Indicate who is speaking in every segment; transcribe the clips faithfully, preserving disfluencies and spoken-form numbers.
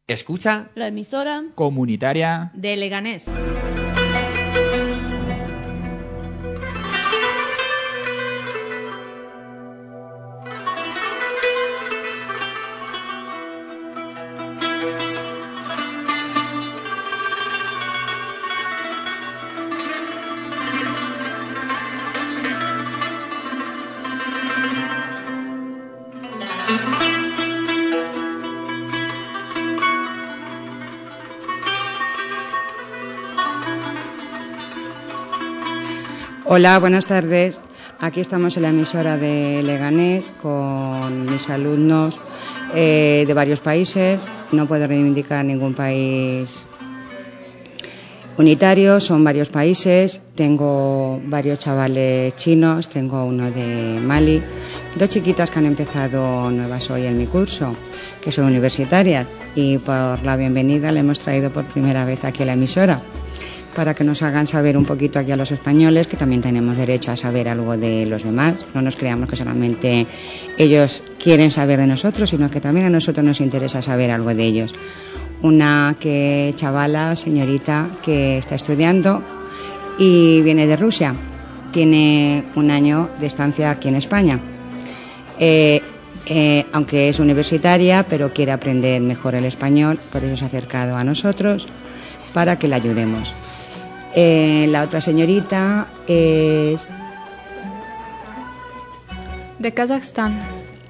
Speaker 1: Escucha
Speaker 2: la emisora
Speaker 1: comunitaria
Speaker 3: de Leganés.
Speaker 4: Hola, buenas tardes. Aquí estamos en la emisora de Leganés con mis alumnos eh, de varios países. No puedo reivindicar ningún país unitario, son varios países. Tengo varios chavales chinos, tengo uno de Mali, dos chiquitas que han empezado nuevas hoy en mi curso, que son universitarias, y por la bienvenida le hemos traído por primera vez aquí a la emisora, para que nos hagan saber un poquito aquí a los españoles que también tenemos derecho a saber algo de los demás. No nos creamos que solamente ellos quieren saber de nosotros, sino que también a nosotros nos interesa saber algo de ellos. Una que chavala, señorita, que está estudiando y viene de Rusia. Tiene un año de estancia aquí en España. Eh, eh, aunque es universitaria, pero quiere aprender mejor el español, por eso se ha acercado a nosotros para que la ayudemos. Eh, la otra señorita es
Speaker 5: de Kazajstán.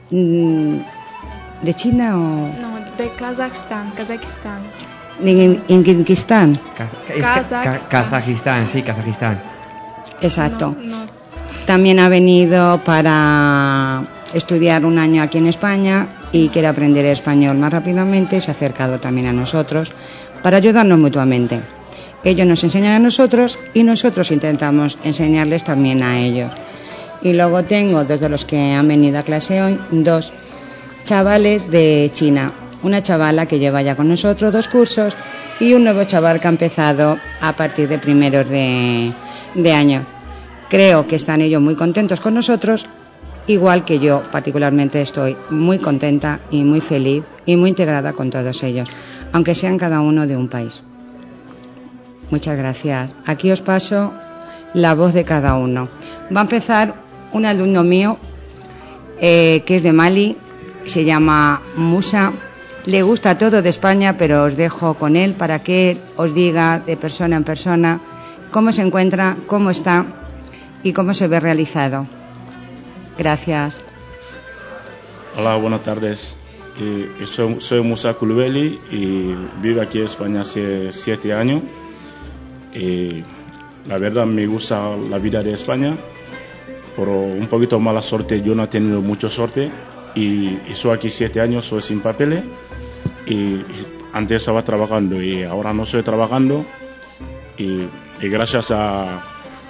Speaker 4: ¿De China o...?
Speaker 5: No, de Kazajstán, Kazajistán.
Speaker 4: ¿En, en Kirguistán?
Speaker 1: Kazajistán. Kazajistán, sí, Kazajistán.
Speaker 4: Exacto.
Speaker 5: No, no.
Speaker 4: También ha venido para estudiar un año aquí en España y quiere aprender español más rápidamente. Se ha acercado también a nosotros para ayudarnos mutuamente. Ellos nos enseñan a nosotros y nosotros intentamos enseñarles también a ellos. Y luego tengo, dos de los que han venido a clase hoy, dos chavales de China. Una chavala que lleva ya con nosotros dos cursos y un nuevo chaval que ha empezado a partir de primeros de, de año. Creo que están ellos muy contentos con nosotros, igual que yo particularmente estoy muy contenta y muy feliz y muy integrada con todos ellos, aunque sean cada uno de un país. Muchas gracias. Aquí os paso la voz de cada uno. Va a empezar un alumno mío eh, que es de Mali, se llama Musa. Le gusta todo de España, pero os dejo con él para que os diga de persona en persona cómo se encuentra, cómo está y cómo se ve realizado. Gracias.
Speaker 6: Hola, buenas tardes. Eh, soy, soy Musa Kulubeli y vivo aquí en España hace siete años. Eh, la verdad me gusta la vida de España, pero un poquito mala suerte, yo no he tenido mucha suerte y, y soy aquí siete años, soy sin papeles y, y antes estaba trabajando y ahora no estoy trabajando y, y gracias a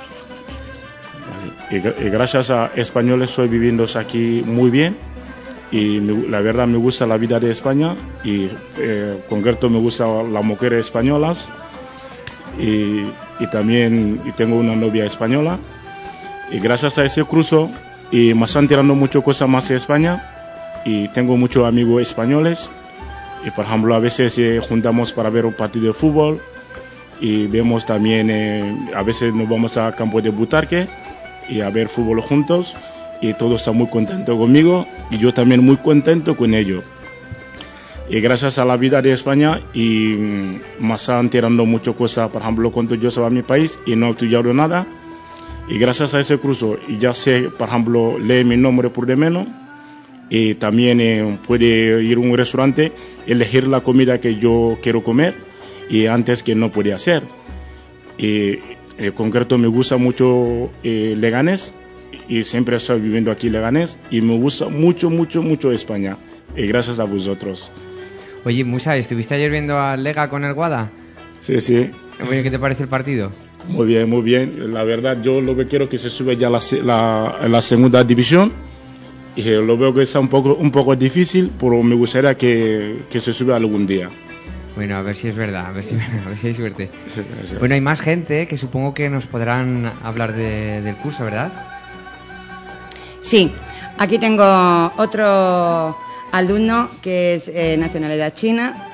Speaker 6: y, y gracias a españoles estoy viviendo aquí muy bien y me, la verdad me gusta la vida de España y eh, concreto me gusta las mujeres españolas. Y, y también y tengo una novia española y gracias a ese curso y me están tirando muchas cosas más en España y tengo muchos amigos españoles y por ejemplo a veces eh, juntamos para ver un partido de fútbol y vemos también eh, a veces nos vamos al campo de Butarque y a ver fútbol juntos y todos están muy contentos conmigo y yo también muy contento con ellos. Y gracias a la vida de España y me están tirando muchas cosas, por ejemplo, cuando yo soy a mi país y no he estudiado nada. Y gracias a ese curso ya sé, por ejemplo, leer mi nombre por de menos. Y también eh, puede ir a un restaurante, elegir la comida que yo quiero comer y antes que no podía hacer. Y en concreto me gusta mucho eh, Leganés y siempre estoy viviendo aquí en Leganés y me gusta mucho, mucho, mucho España. Y gracias a vosotros.
Speaker 1: Oye, Musa, ¿estuviste ayer viendo al Lega con el Guada?
Speaker 6: Sí, sí.
Speaker 1: Oye, ¿qué te parece el partido?
Speaker 6: Muy bien, muy bien. La verdad, yo lo que quiero es que se sube ya la, la, la segunda división. Y lo veo que está un poco, un poco difícil, pero me gustaría que, que se suba algún día.
Speaker 1: Bueno, a ver si es verdad, a ver si, a ver si hay suerte. Sí, sí. Bueno, hay más gente que supongo que nos podrán hablar de, del curso, ¿verdad?
Speaker 4: Sí, aquí tengo otro alumno que es eh, nacionalidad china.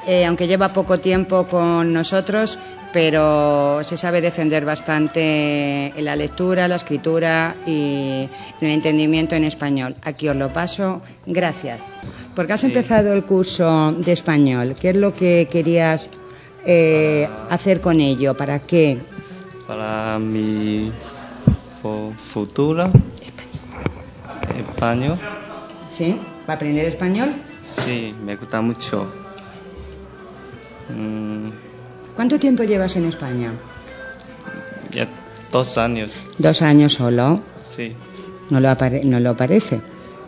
Speaker 4: eh, aunque lleva poco tiempo con nosotros, pero se sabe defender bastante en la lectura, la escritura y en el entendimiento en español. Aquí os lo paso. Gracias. Porque has sí. empezado el curso de español. ¿Qué es lo que querías eh, hacer con ello? ¿Para qué?
Speaker 2: Para mi futuro. Español.
Speaker 4: ¿Sí? ¿Para aprender español?
Speaker 2: Sí, me gusta mucho. Mm.
Speaker 4: ¿Cuánto tiempo llevas en España?
Speaker 2: Ya dos años.
Speaker 4: ¿Dos años solo?
Speaker 2: Sí.
Speaker 4: No lo, apare- no lo parece.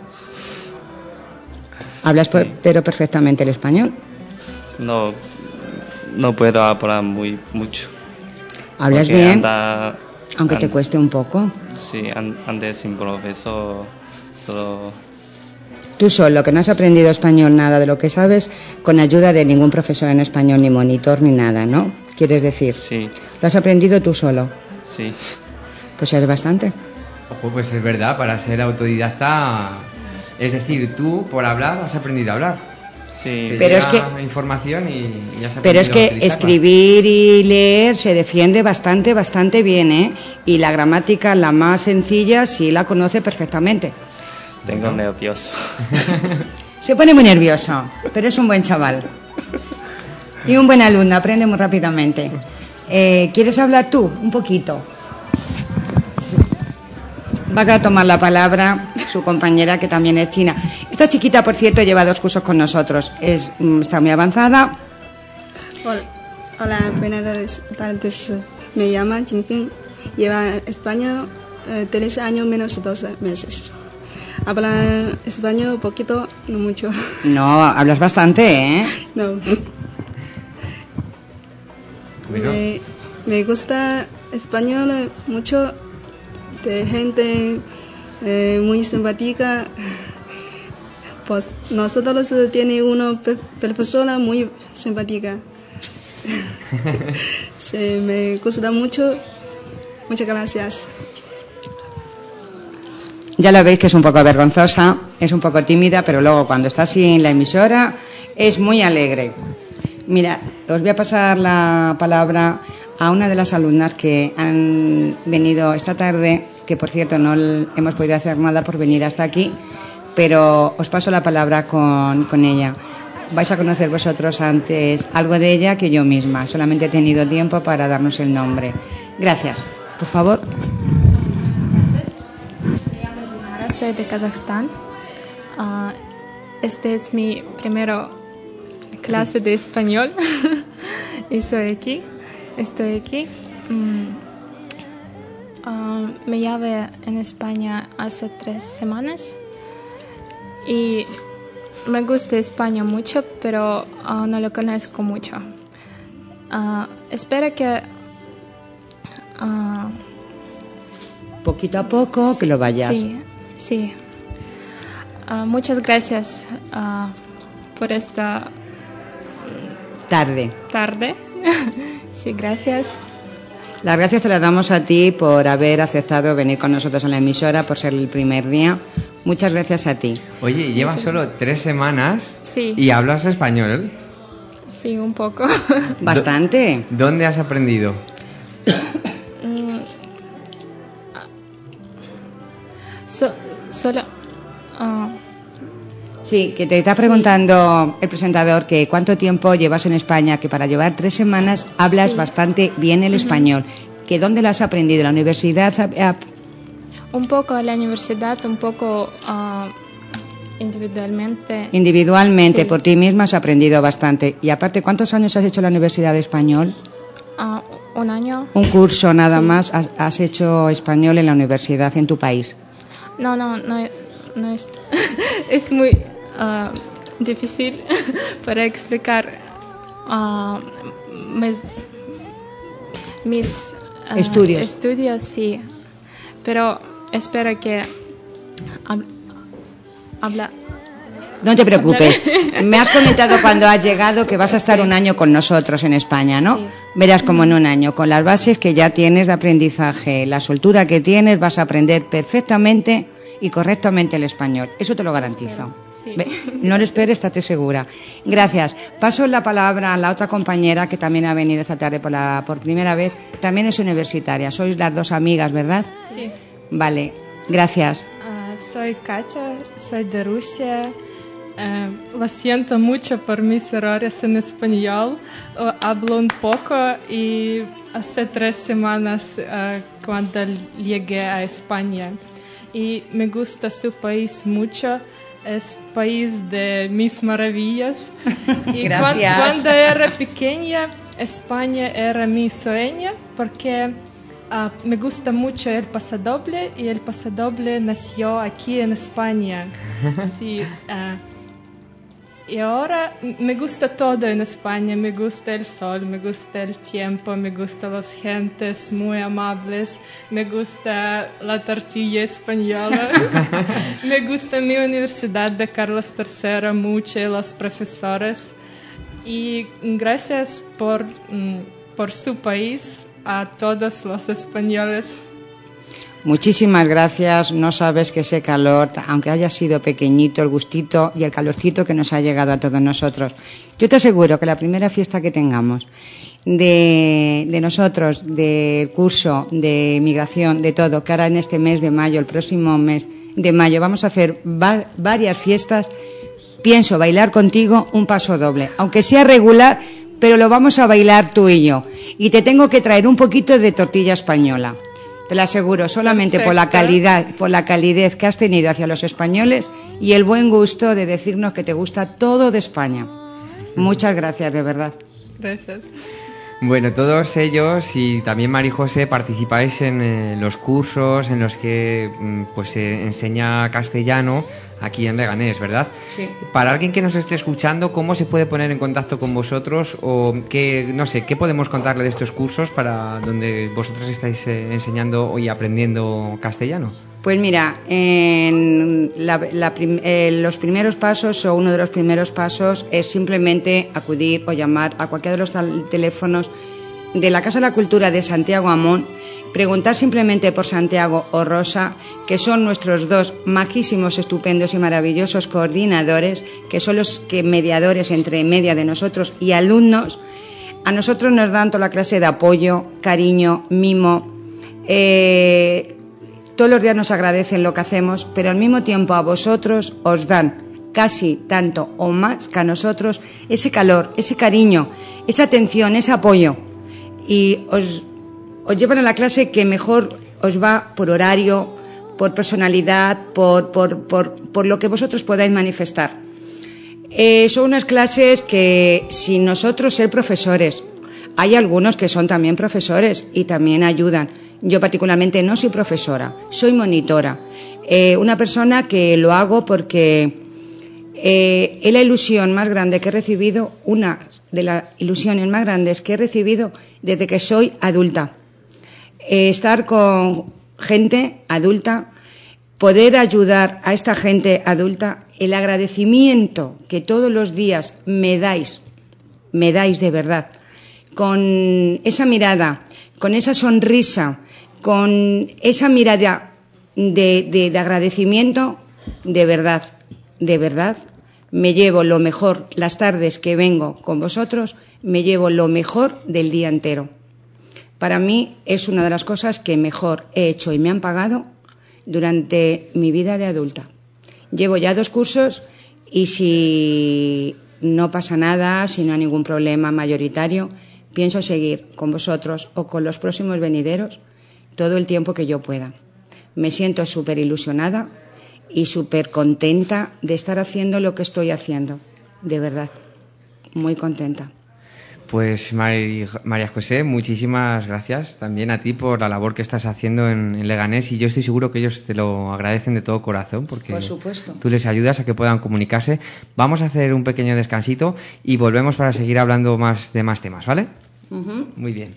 Speaker 4: ¿Hablas sí. por, pero perfectamente el español?
Speaker 2: No, no puedo hablar muy mucho.
Speaker 4: ¿Hablas bien?
Speaker 2: Anda,
Speaker 4: aunque
Speaker 2: anda,
Speaker 4: te cueste un poco.
Speaker 2: Sí, antes sin profesor, solo...
Speaker 4: Tú solo, que no has aprendido español nada de lo que sabes, con ayuda de ningún profesor en español, ni monitor, ni nada, ¿no? ¿Quieres decir?
Speaker 2: Sí.
Speaker 4: ¿Lo has aprendido tú solo?
Speaker 2: Sí.
Speaker 4: Pues es bastante.
Speaker 1: Ojo, pues es verdad, para ser autodidacta, es decir, tú por hablar has aprendido a hablar.
Speaker 2: Sí.
Speaker 1: Te
Speaker 4: pero es que
Speaker 1: información y, y has aprendido
Speaker 4: pero es que
Speaker 1: a
Speaker 4: escribir y leer se defiende bastante, bastante bien, ¿eh? Y la gramática, la más sencilla, sí la conoce perfectamente.
Speaker 2: Tengo ¿no? nervioso.
Speaker 4: Se pone muy nervioso, pero es un buen chaval. Y un buen alumno, aprende muy rápidamente. Eh, ¿Quieres hablar tú un poquito? Va a tomar la palabra su compañera, que también es china. Esta chiquita, por cierto, lleva dos cursos con nosotros. Es, está muy avanzada.
Speaker 3: Hola, Hola buenas tardes. Me llamo Jinping. Lleva en España eh, tres años menos dos meses. Habla español poquito, no mucho.
Speaker 4: No, hablas bastante, ¿eh?
Speaker 3: No. Me, me gusta español mucho, de gente eh, muy simpática. Pues nosotros tiene una persona muy simpática. Sí, me gusta mucho. Muchas gracias.
Speaker 4: Ya lo veis que es un poco vergonzosa, es un poco tímida, pero luego cuando está así en la emisora es muy alegre. Mira, os voy a pasar la palabra a una de las alumnas que han venido esta tarde, que por cierto no hemos podido hacer nada por venir hasta aquí, pero os paso la palabra con, con ella. Vais a conocer vosotros antes algo de ella que yo misma. Solamente he tenido tiempo para darnos el nombre. Gracias. Por favor.
Speaker 5: Soy de Kazajstán. Uh, este es mi primera clase de español y soy aquí. Estoy aquí. Um, uh, me llevé en España hace tres semanas y me gusta España mucho, pero uh, no lo conozco mucho. Uh, espero que uh,
Speaker 4: poquito a poco
Speaker 5: sí,
Speaker 4: que lo vayas.
Speaker 5: Sí. Sí, uh, muchas gracias uh, por esta
Speaker 4: tarde.
Speaker 5: Tarde, sí, gracias.
Speaker 4: Las gracias te las damos a ti por haber aceptado venir con nosotros a la emisora, por ser el primer día. Muchas gracias a ti.
Speaker 1: Oye, llevas solo tres semanas
Speaker 5: sí.
Speaker 1: y hablas español.
Speaker 5: Sí, un poco.
Speaker 4: Bastante.
Speaker 1: ¿Dónde has aprendido?
Speaker 5: So, solo uh,
Speaker 4: sí, que te está preguntando sí. el presentador que cuánto tiempo llevas en España, que para llevar tres semanas hablas sí. bastante bien el uh-huh. español, que dónde lo has aprendido, la universidad.
Speaker 5: Un poco en la universidad, un poco uh, individualmente.
Speaker 4: Individualmente,
Speaker 5: sí.
Speaker 4: por ti misma has aprendido bastante. Y aparte, ¿cuántos años has hecho la universidad de español?
Speaker 5: Uh, un año.
Speaker 4: Un curso nada
Speaker 5: sí.
Speaker 4: más has, has hecho español en la universidad en tu país.
Speaker 5: No, no, no, no es, es muy uh, difícil para explicar uh, mis, mis uh,
Speaker 4: estudios.
Speaker 5: Estudios, sí, pero espero que hab, habla.
Speaker 4: No te preocupes. Me has comentado cuando has llegado que vas a estar sí. un año con nosotros en España, ¿no? Sí. Verás como en un año, con las bases que ya tienes de aprendizaje, la soltura que tienes, vas a aprender perfectamente y correctamente el español. Eso te lo garantizo.
Speaker 5: Sí.
Speaker 4: No lo esperes, estate segura. Gracias. Paso la palabra a la otra compañera que también ha venido esta tarde por, la, por primera vez. También es universitaria. Sois las dos amigas, ¿verdad?
Speaker 5: Sí.
Speaker 4: Vale, gracias.
Speaker 7: Uh, soy Katia, soy de Rusia. Uh, lo siento mucho por mis errores en español. Uh, hablo un poco y hace tres semanas uh, cuando llegué a España. Y me gusta su país mucho. Es país de mis maravillas. Y cuando, cuando era pequeña, España era mi sueño porque uh, me gusta mucho el pasodoble y el pasodoble nació aquí en España. Sí, uh, y ahora me gusta todo en España. Me gusta el sol, me gusta el tiempo, me gustan las gentes muy amables, me gusta la tortilla española, me gusta mi universidad de Carlos tercero mucho y los profesores. Y gracias por, por su país a todos los españoles.
Speaker 4: Muchísimas gracias. No sabes que ese calor, aunque haya sido pequeñito, el gustito y el calorcito que nos ha llegado a todos nosotros. Yo te aseguro que la primera fiesta que tengamos de, de nosotros, del curso de migración, de todo, que ahora en este mes de mayo, el próximo mes de mayo, vamos a hacer va, varias fiestas. Pienso bailar contigo un paso doble, aunque sea regular, pero lo vamos a bailar tú y yo. Y te tengo que traer un poquito de tortilla española. Te lo aseguro, solamente Perfecto. por la calidad, por la calidez que has tenido hacia los españoles y el buen gusto de decirnos que te gusta todo de España. Muchas gracias, de verdad.
Speaker 7: Gracias.
Speaker 1: Bueno, todos ellos y también María José participáis en eh, los cursos en los que pues se enseña castellano aquí en Leganés, ¿verdad?
Speaker 4: Sí.
Speaker 1: Para alguien que nos esté escuchando, ¿cómo se puede poner en contacto con vosotros? O qué, no sé, ¿qué podemos contarle de estos cursos para donde vosotros estáis eh, enseñando y aprendiendo castellano?
Speaker 4: Pues mira, en la, la prim, eh, los primeros pasos o uno de los primeros pasos es simplemente acudir o llamar a cualquiera de los teléfonos de la Casa de la Cultura de Santiago Amón, preguntar simplemente por Santiago o Rosa, que son nuestros dos majísimos, estupendos y maravillosos coordinadores, que son los que mediadores entre media de nosotros y alumnos. A nosotros nos dan toda la clase de apoyo, cariño, mimo. Eh, todos los días nos agradecen lo que hacemos, pero al mismo tiempo a vosotros os dan casi tanto o más que a nosotros ese calor, ese cariño, esa atención, ese apoyo. Y os, os llevan a la clase que mejor os va por horario, por personalidad, por, por, por, por lo que vosotros podáis manifestar. Eh, son unas clases que, sin nosotros ser profesores, hay algunos que son también profesores y también ayudan. Yo particularmente no soy profesora, soy monitora. Eh, una persona que lo hago porque eh, es la ilusión más grande que he recibido, una de las ilusiones más grandes que he recibido desde que soy adulta. Eh, estar con gente adulta, poder ayudar a esta gente adulta, el agradecimiento que todos los días me dais, me dais de verdad, con esa mirada, con esa sonrisa, con esa mirada de, de, de agradecimiento, de verdad, de verdad, me llevo lo mejor, las tardes que vengo con vosotros, me llevo lo mejor del día entero. Para mí es una de las cosas que mejor he hecho y me han pagado durante mi vida de adulta. Llevo ya dos cursos y si no pasa nada, si no hay ningún problema mayoritario, pienso seguir con vosotros o con los próximos venideros todo el tiempo que yo pueda. Me siento súper ilusionada y súper contenta de estar haciendo lo que estoy haciendo, de verdad, muy contenta.
Speaker 1: Pues María José, muchísimas gracias también a ti por la labor que estás haciendo en, en Leganés y yo estoy seguro que ellos te lo agradecen de todo corazón porque
Speaker 4: por supuesto.
Speaker 1: Tú les ayudas a que puedan comunicarse. Vamos a hacer un pequeño descansito y volvemos para seguir hablando más de más temas, ¿vale?
Speaker 4: Uh-huh.
Speaker 1: Muy bien.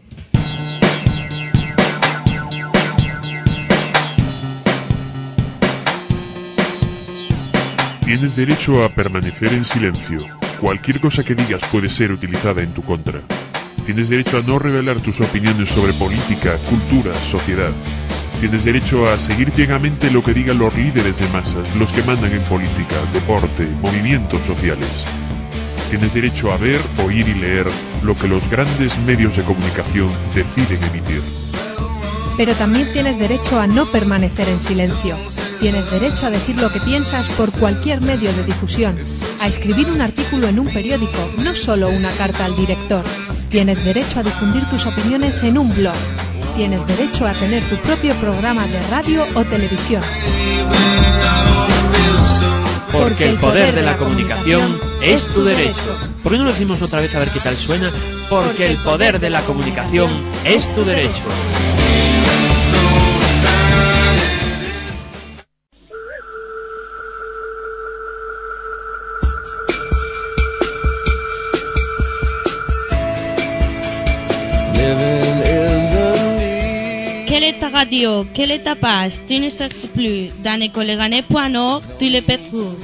Speaker 8: Tienes derecho a permanecer en silencio. Cualquier cosa que digas puede ser utilizada en tu contra. Tienes derecho a no revelar tus opiniones sobre política, cultura, sociedad. Tienes derecho a seguir ciegamente lo que digan los líderes de masas, los que mandan en política, deporte, movimientos sociales. Tienes derecho a ver, oír y leer lo que los grandes medios de comunicación deciden emitir.
Speaker 9: Pero también tienes derecho a no permanecer en silencio. Tienes derecho a decir lo que piensas por cualquier medio de difusión, a escribir un artículo en un periódico, no solo una carta al director. Tienes derecho a difundir tus opiniones en un blog. Tienes derecho a tener tu propio programa de radio o televisión.
Speaker 10: Porque el poder de la comunicación es tu derecho. ¿Por qué no lo decimos otra vez a ver qué tal suena? Porque el poder de la comunicación es tu derecho.
Speaker 11: Quelle est ta radio? Quelle est ta page? Tu ne cherches plus. Dans ecoleganés point org, tu le retrouves.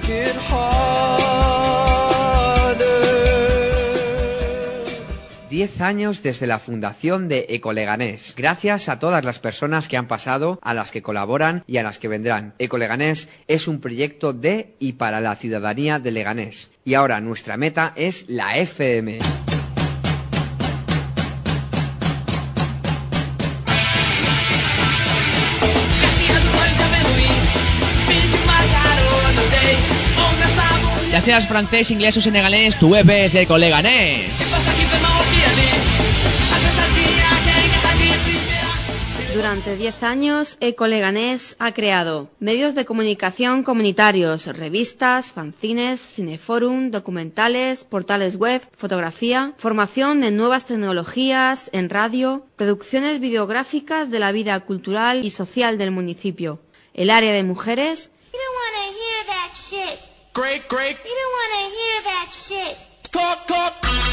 Speaker 1: Diez años desde la fundación de Ecoleganés. Gracias a todas las personas que han pasado, a las que colaboran y a las que vendrán. Ecoleganés es un proyecto de y para la ciudadanía de Leganés. Y ahora nuestra meta es la F M.
Speaker 12: Ya seas francés, inglés o senegalés, tu web es Ecoleganés.
Speaker 13: Durante diez años, Ecoleganés ha creado medios de comunicación comunitarios, revistas, fanzines, cineforum, documentales, portales web, fotografía, formación en nuevas tecnologías, en radio, producciones videográficas de la vida cultural y social del municipio, el área de mujeres.
Speaker 14: Great, great. You don't want to hear that shit. Talk, talk.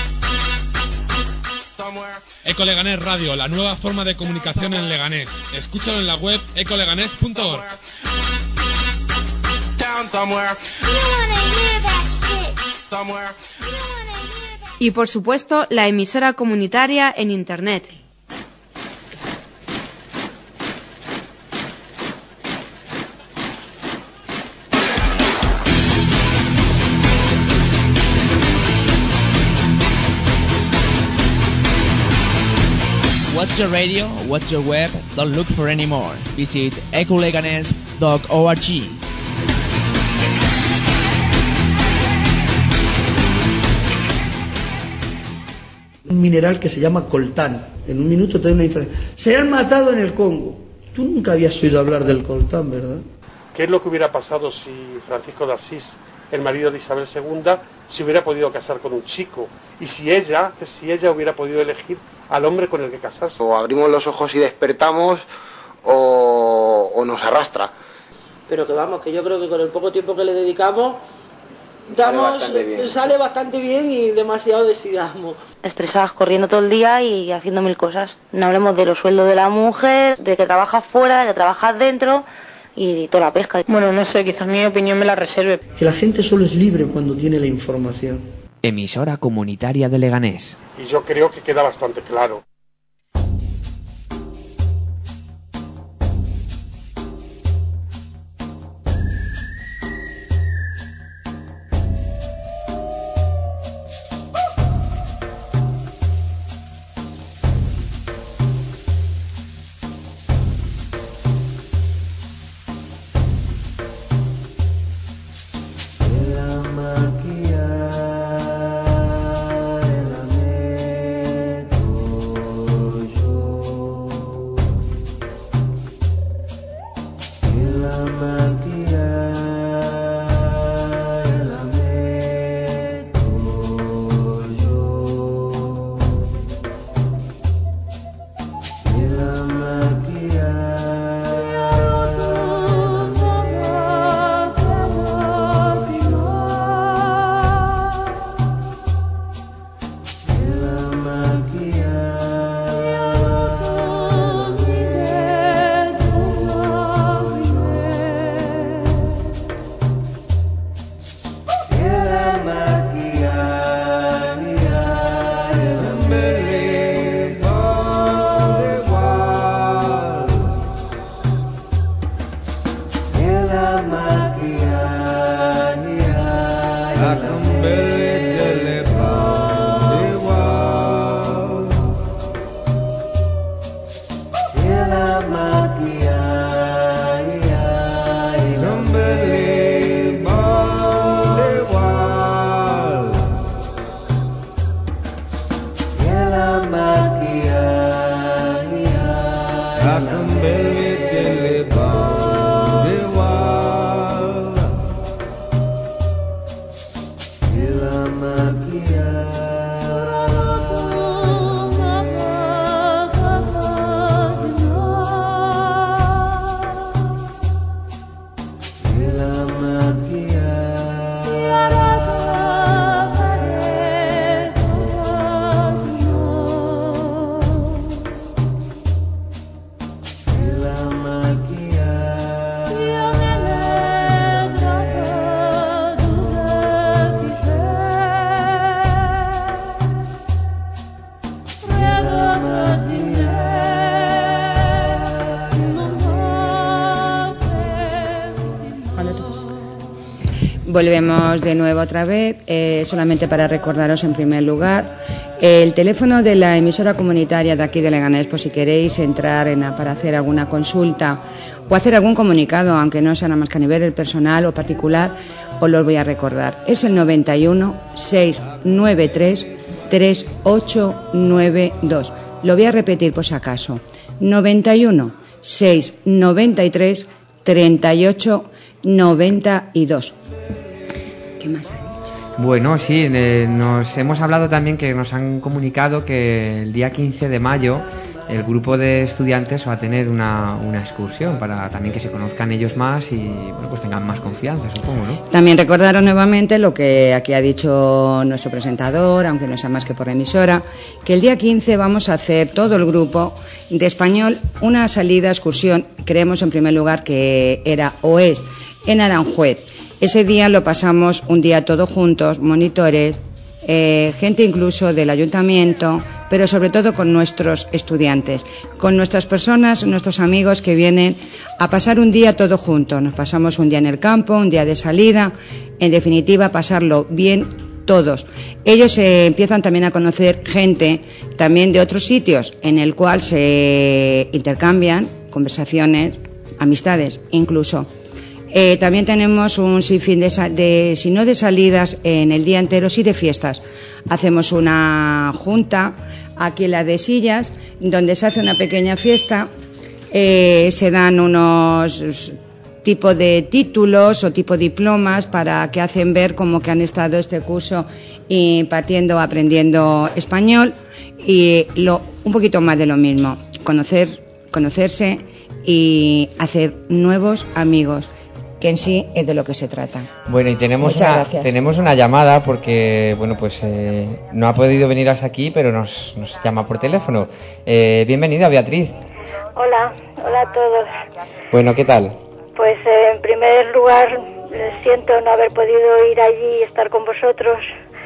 Speaker 15: Ecoleganés Radio, la nueva forma de comunicación en Leganés. Escúchalo en la web ecoleganés punto org.
Speaker 13: Y por supuesto, la emisora comunitaria en Internet.
Speaker 12: What's your radio? What's your web? Don't look for any more. Visit ecoleganés dot org.
Speaker 16: Un mineral que se llama coltán. En un minuto te doy una información. Se han matado en el Congo. Tú nunca habías oído hablar del coltán, ¿verdad?
Speaker 17: ¿Qué es lo que hubiera pasado si Francisco de Asís, el marido de Isabel segunda, se hubiera podido casar con un chico? Y si ella, si ella hubiera podido elegir al hombre con el que casarse.
Speaker 18: O abrimos los ojos y despertamos, o, o nos arrastra.
Speaker 19: Pero que vamos, que yo creo que con el poco tiempo que le dedicamos, damos, sale bastante bien, sale bastante bien y demasiado decidamos.
Speaker 20: Estresadas, corriendo todo el día y haciendo mil cosas. No hablemos de los sueldos de la mujer, de que trabaja fuera, de que trabaja dentro y toda la pesca.
Speaker 21: Bueno, no sé, quizás mi opinión me la reserve.
Speaker 16: Que la gente solo es libre cuando tiene la información.
Speaker 1: Emisora comunitaria de Leganés.
Speaker 17: Y yo creo que queda bastante claro.
Speaker 4: Volvemos de nuevo otra vez, eh, solamente para recordaros en primer lugar el teléfono de la emisora comunitaria de aquí de Leganés, por si queréis entrar en, para hacer alguna consulta o hacer algún comunicado, aunque no sea nada más que a nivel personal o particular, os lo voy a recordar. Es el noventa y uno, seiscientos noventa y tres, treinta y ocho noventa y dos. Lo voy a repetir por si acaso. noventa y uno, seiscientos noventa y tres, treinta y ocho noventa y dos. ¿Qué más ha dicho?
Speaker 1: Bueno, sí, eh, nos hemos hablado también que nos han comunicado que el día quince de mayo el grupo de estudiantes va a tener una, una excursión para también que se conozcan ellos más y bueno, pues tengan más confianza, supongo, ¿no?
Speaker 4: También recordaros nuevamente lo que aquí ha dicho nuestro presentador, aunque no sea más que por emisora, que el día quince vamos a hacer todo el grupo de español una salida, excursión, creemos en primer lugar que era o es en Aranjuez. Ese día lo pasamos un día todos juntos, monitores, eh, gente incluso del ayuntamiento, pero sobre todo con nuestros estudiantes, con nuestras personas, nuestros amigos que vienen a pasar un día todos juntos. Nos pasamos un día en el campo, un día de salida, en definitiva pasarlo bien todos. Ellos eh, empiezan también a conocer gente también de otros sitios en el cual se intercambian conversaciones, amistades incluso. Eh, también tenemos un sinfín de, de, si no de salidas en el día entero, sí de fiestas. Hacemos una junta aquí en la de Sillas, donde se hace una pequeña fiesta, eh, se dan unos tipos de títulos o tipo diplomas para que hacen ver como que han estado este curso impartiendo, aprendiendo español y lo, un poquito más de lo mismo, conocer, conocerse y hacer nuevos amigos, que en sí es de lo que se trata.
Speaker 1: Bueno, y tenemos una, tenemos una llamada porque, bueno, pues eh, no ha podido venir hasta aquí, pero nos, nos llama por teléfono. Eh, bienvenida, Beatriz.
Speaker 6: Hola, hola a todos.
Speaker 1: Bueno, ¿qué tal?
Speaker 6: Pues eh, en primer lugar, siento no haber podido ir allí y estar con vosotros.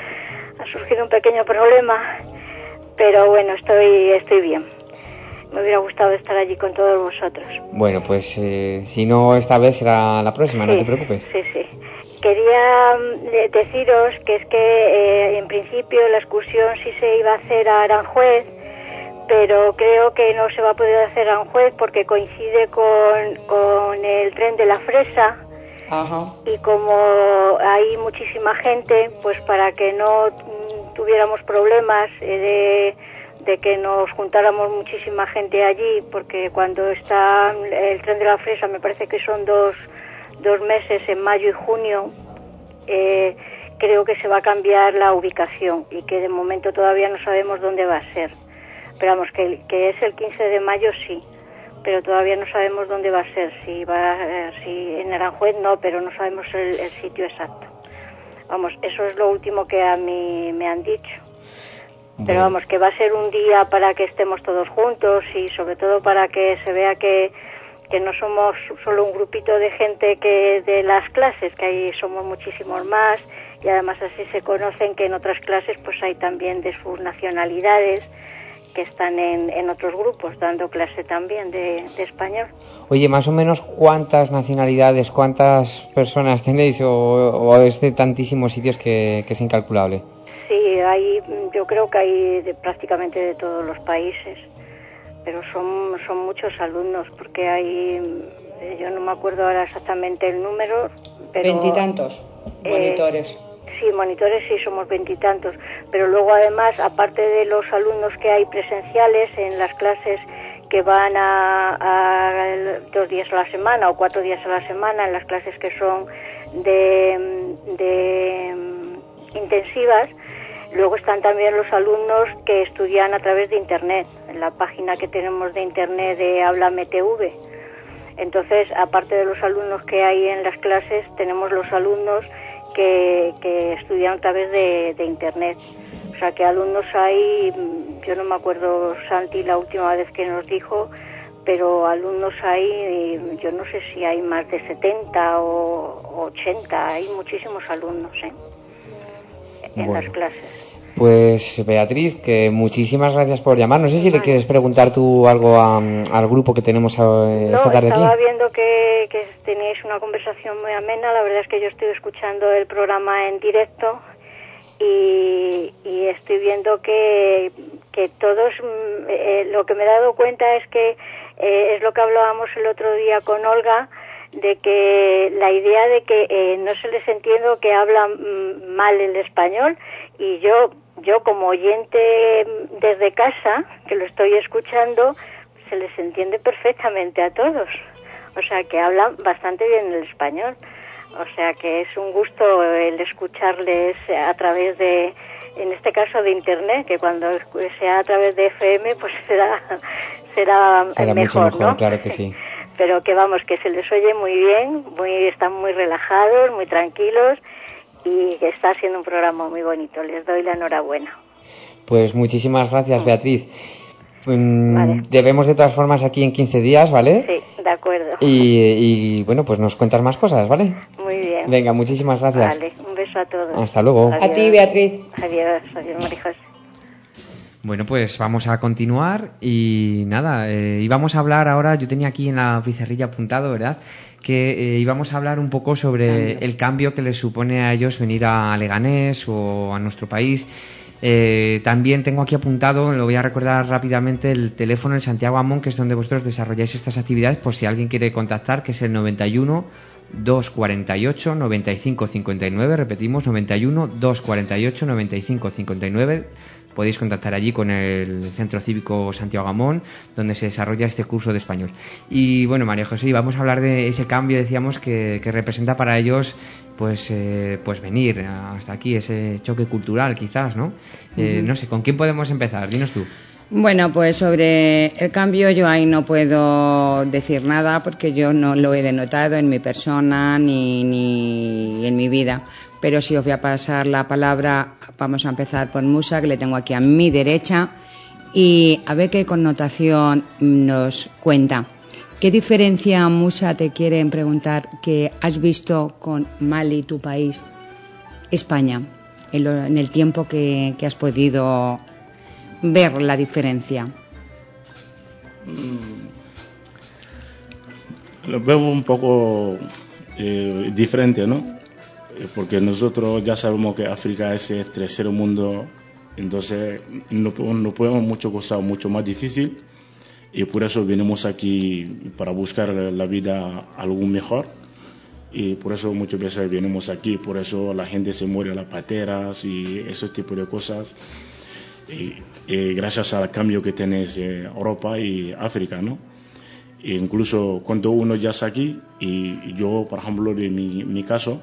Speaker 6: Ha surgido un pequeño problema, pero bueno, estoy, estoy bien. Me hubiera gustado estar allí con todos vosotros.
Speaker 1: Bueno, pues eh, si no esta vez será la próxima, sí, no te preocupes.
Speaker 6: Sí, sí. Quería mm, deciros que es que eh, en principio la excursión sí se iba a hacer a Aranjuez, pero creo que no se va a poder hacer a Aranjuez porque coincide con, con el tren de la Fresa. Ajá. Y como hay muchísima gente, pues para que no mm, tuviéramos problemas eh, de... de que nos juntáramos muchísima gente allí, porque cuando está el tren de la Fresa, me parece que son dos, dos meses, en mayo y junio, eh, creo que se va a cambiar la ubicación y que de momento todavía no sabemos dónde va a ser. Pero vamos, que, que es el quince de mayo sí, pero todavía no sabemos dónde va a ser, si va eh, si en Aranjuez no, pero no sabemos el, el sitio exacto. Vamos, eso es lo último que a mí me han dicho. Pero vamos, que va a ser un día para que estemos todos juntos y sobre todo para que se vea que, que no somos solo un grupito de gente que de las clases, que ahí somos muchísimos más y además así se conocen que en otras clases pues hay también de sus nacionalidades que están en, en otros grupos dando clase también de, de español.
Speaker 1: Oye, más o menos cuántas nacionalidades, cuántas personas tenéis o, o es de tantísimos sitios que, que es incalculable.
Speaker 6: Sí, hay, yo creo que hay de, prácticamente de todos los países, pero son, son muchos alumnos, porque hay, yo no me acuerdo ahora exactamente el número, pero...
Speaker 4: Veintitantos monitores.
Speaker 6: Eh, sí, monitores sí somos veintitantos, pero luego además, aparte de los alumnos que hay presenciales en las clases que van a, a dos días a la semana o cuatro días a la semana, en las clases que son de, de intensivas, luego están también los alumnos que estudian a través de Internet, en la página que tenemos de Internet de Háblame T V. Entonces, aparte de los alumnos que hay en las clases, tenemos los alumnos que, que estudian a través de, de Internet. O sea, que alumnos hay, yo no me acuerdo, Santi, la última vez que nos dijo, pero alumnos hay, yo no sé si hay más de setenta o ochenta, hay muchísimos alumnos, ¿eh? En bueno. las clases.
Speaker 1: Pues Beatriz, que muchísimas gracias por llamar. No sé si le quieres preguntar tú algo a, al grupo que tenemos a,
Speaker 6: no,
Speaker 1: esta tarde aquí.
Speaker 6: Estaba viendo que, que teníais una conversación muy amena. La verdad es que yo estoy escuchando el programa en directo y, y estoy viendo que, que todos, eh, lo que me he dado cuenta es que eh, es lo que hablábamos el otro día con Olga, de que la idea de que eh, no se les entiende que hablan mm, mal el español, y yo yo como oyente desde casa, que lo estoy escuchando, se les entiende perfectamente a todos, o sea que hablan bastante bien el español, o sea que es un gusto el escucharles a través de, en este caso de internet, que cuando sea a través de F M pues será será,
Speaker 1: será
Speaker 6: mejor,
Speaker 1: mucho mejor,
Speaker 6: ¿no?
Speaker 1: Claro que sí.
Speaker 6: Pero que vamos, que se les oye muy bien, muy están muy relajados, muy tranquilos, y que está siendo un programa muy bonito. Les doy la enhorabuena.
Speaker 1: Pues muchísimas gracias, Beatriz. Um, vale. Debemos de todas formas aquí en quince días, ¿vale?
Speaker 6: Sí, de acuerdo.
Speaker 1: Y, y bueno, pues nos cuentas más cosas, ¿vale?
Speaker 6: Muy bien.
Speaker 1: Venga, muchísimas gracias.
Speaker 6: Vale, un beso a todos.
Speaker 1: Hasta luego.
Speaker 6: Adiós.
Speaker 4: A ti, Beatriz.
Speaker 6: Adiós, adiós, María José.
Speaker 1: Bueno, pues vamos a continuar y nada, eh, íbamos a hablar ahora, yo tenía aquí en la pizarrilla apuntado, ¿verdad?, que eh, íbamos a hablar un poco sobre cambio. el cambio que les supone a ellos venir a Leganés o a nuestro país. Eh, también tengo aquí apuntado, lo voy a recordar rápidamente, el teléfono en Santiago Amón, que es donde vosotros desarrolláis estas actividades, por si alguien quiere contactar, que es el noventa y uno, dos cuarenta y ocho, noventa y cinco cincuenta y nueve, repetimos, noventa y uno, dos cuarenta y ocho, noventa y cinco cincuenta y nueve. Podéis contactar allí con el Centro Cívico Santiago Amón, donde se desarrolla este curso de español. Y bueno, María José, vamos a hablar de ese cambio, decíamos, que, que representa para ellos pues eh, pues venir hasta aquí, ese choque cultural quizás, ¿no? Eh, uh-huh. No sé, ¿con quién podemos empezar? Dinos tú.
Speaker 4: Bueno, pues sobre el cambio yo ahí no puedo decir nada porque yo no lo he denotado en mi persona ni, ni en mi vida. Pero sí os voy a pasar la palabra, vamos a empezar por Musa, que le tengo aquí a mi derecha, y a ver qué connotación nos cuenta. ¿Qué diferencia, Musa, te quieren preguntar, que has visto con Mali, tu país, España, en, lo, en el tiempo que, que has podido ver la diferencia?
Speaker 2: Lo veo un poco eh, diferente, ¿no? Porque nosotros ya sabemos que África es el tercer mundo, entonces no, no podemos mucho cosas mucho más difícil, y por eso venimos aquí para buscar la vida algo mejor, y por eso muchas veces venimos aquí, por eso la gente se muere a las pateras y ese tipo de cosas, y, y gracias al cambio que tiene Europa y África, ¿no? E incluso cuando uno ya está aquí, y yo, por ejemplo, de mi, mi caso,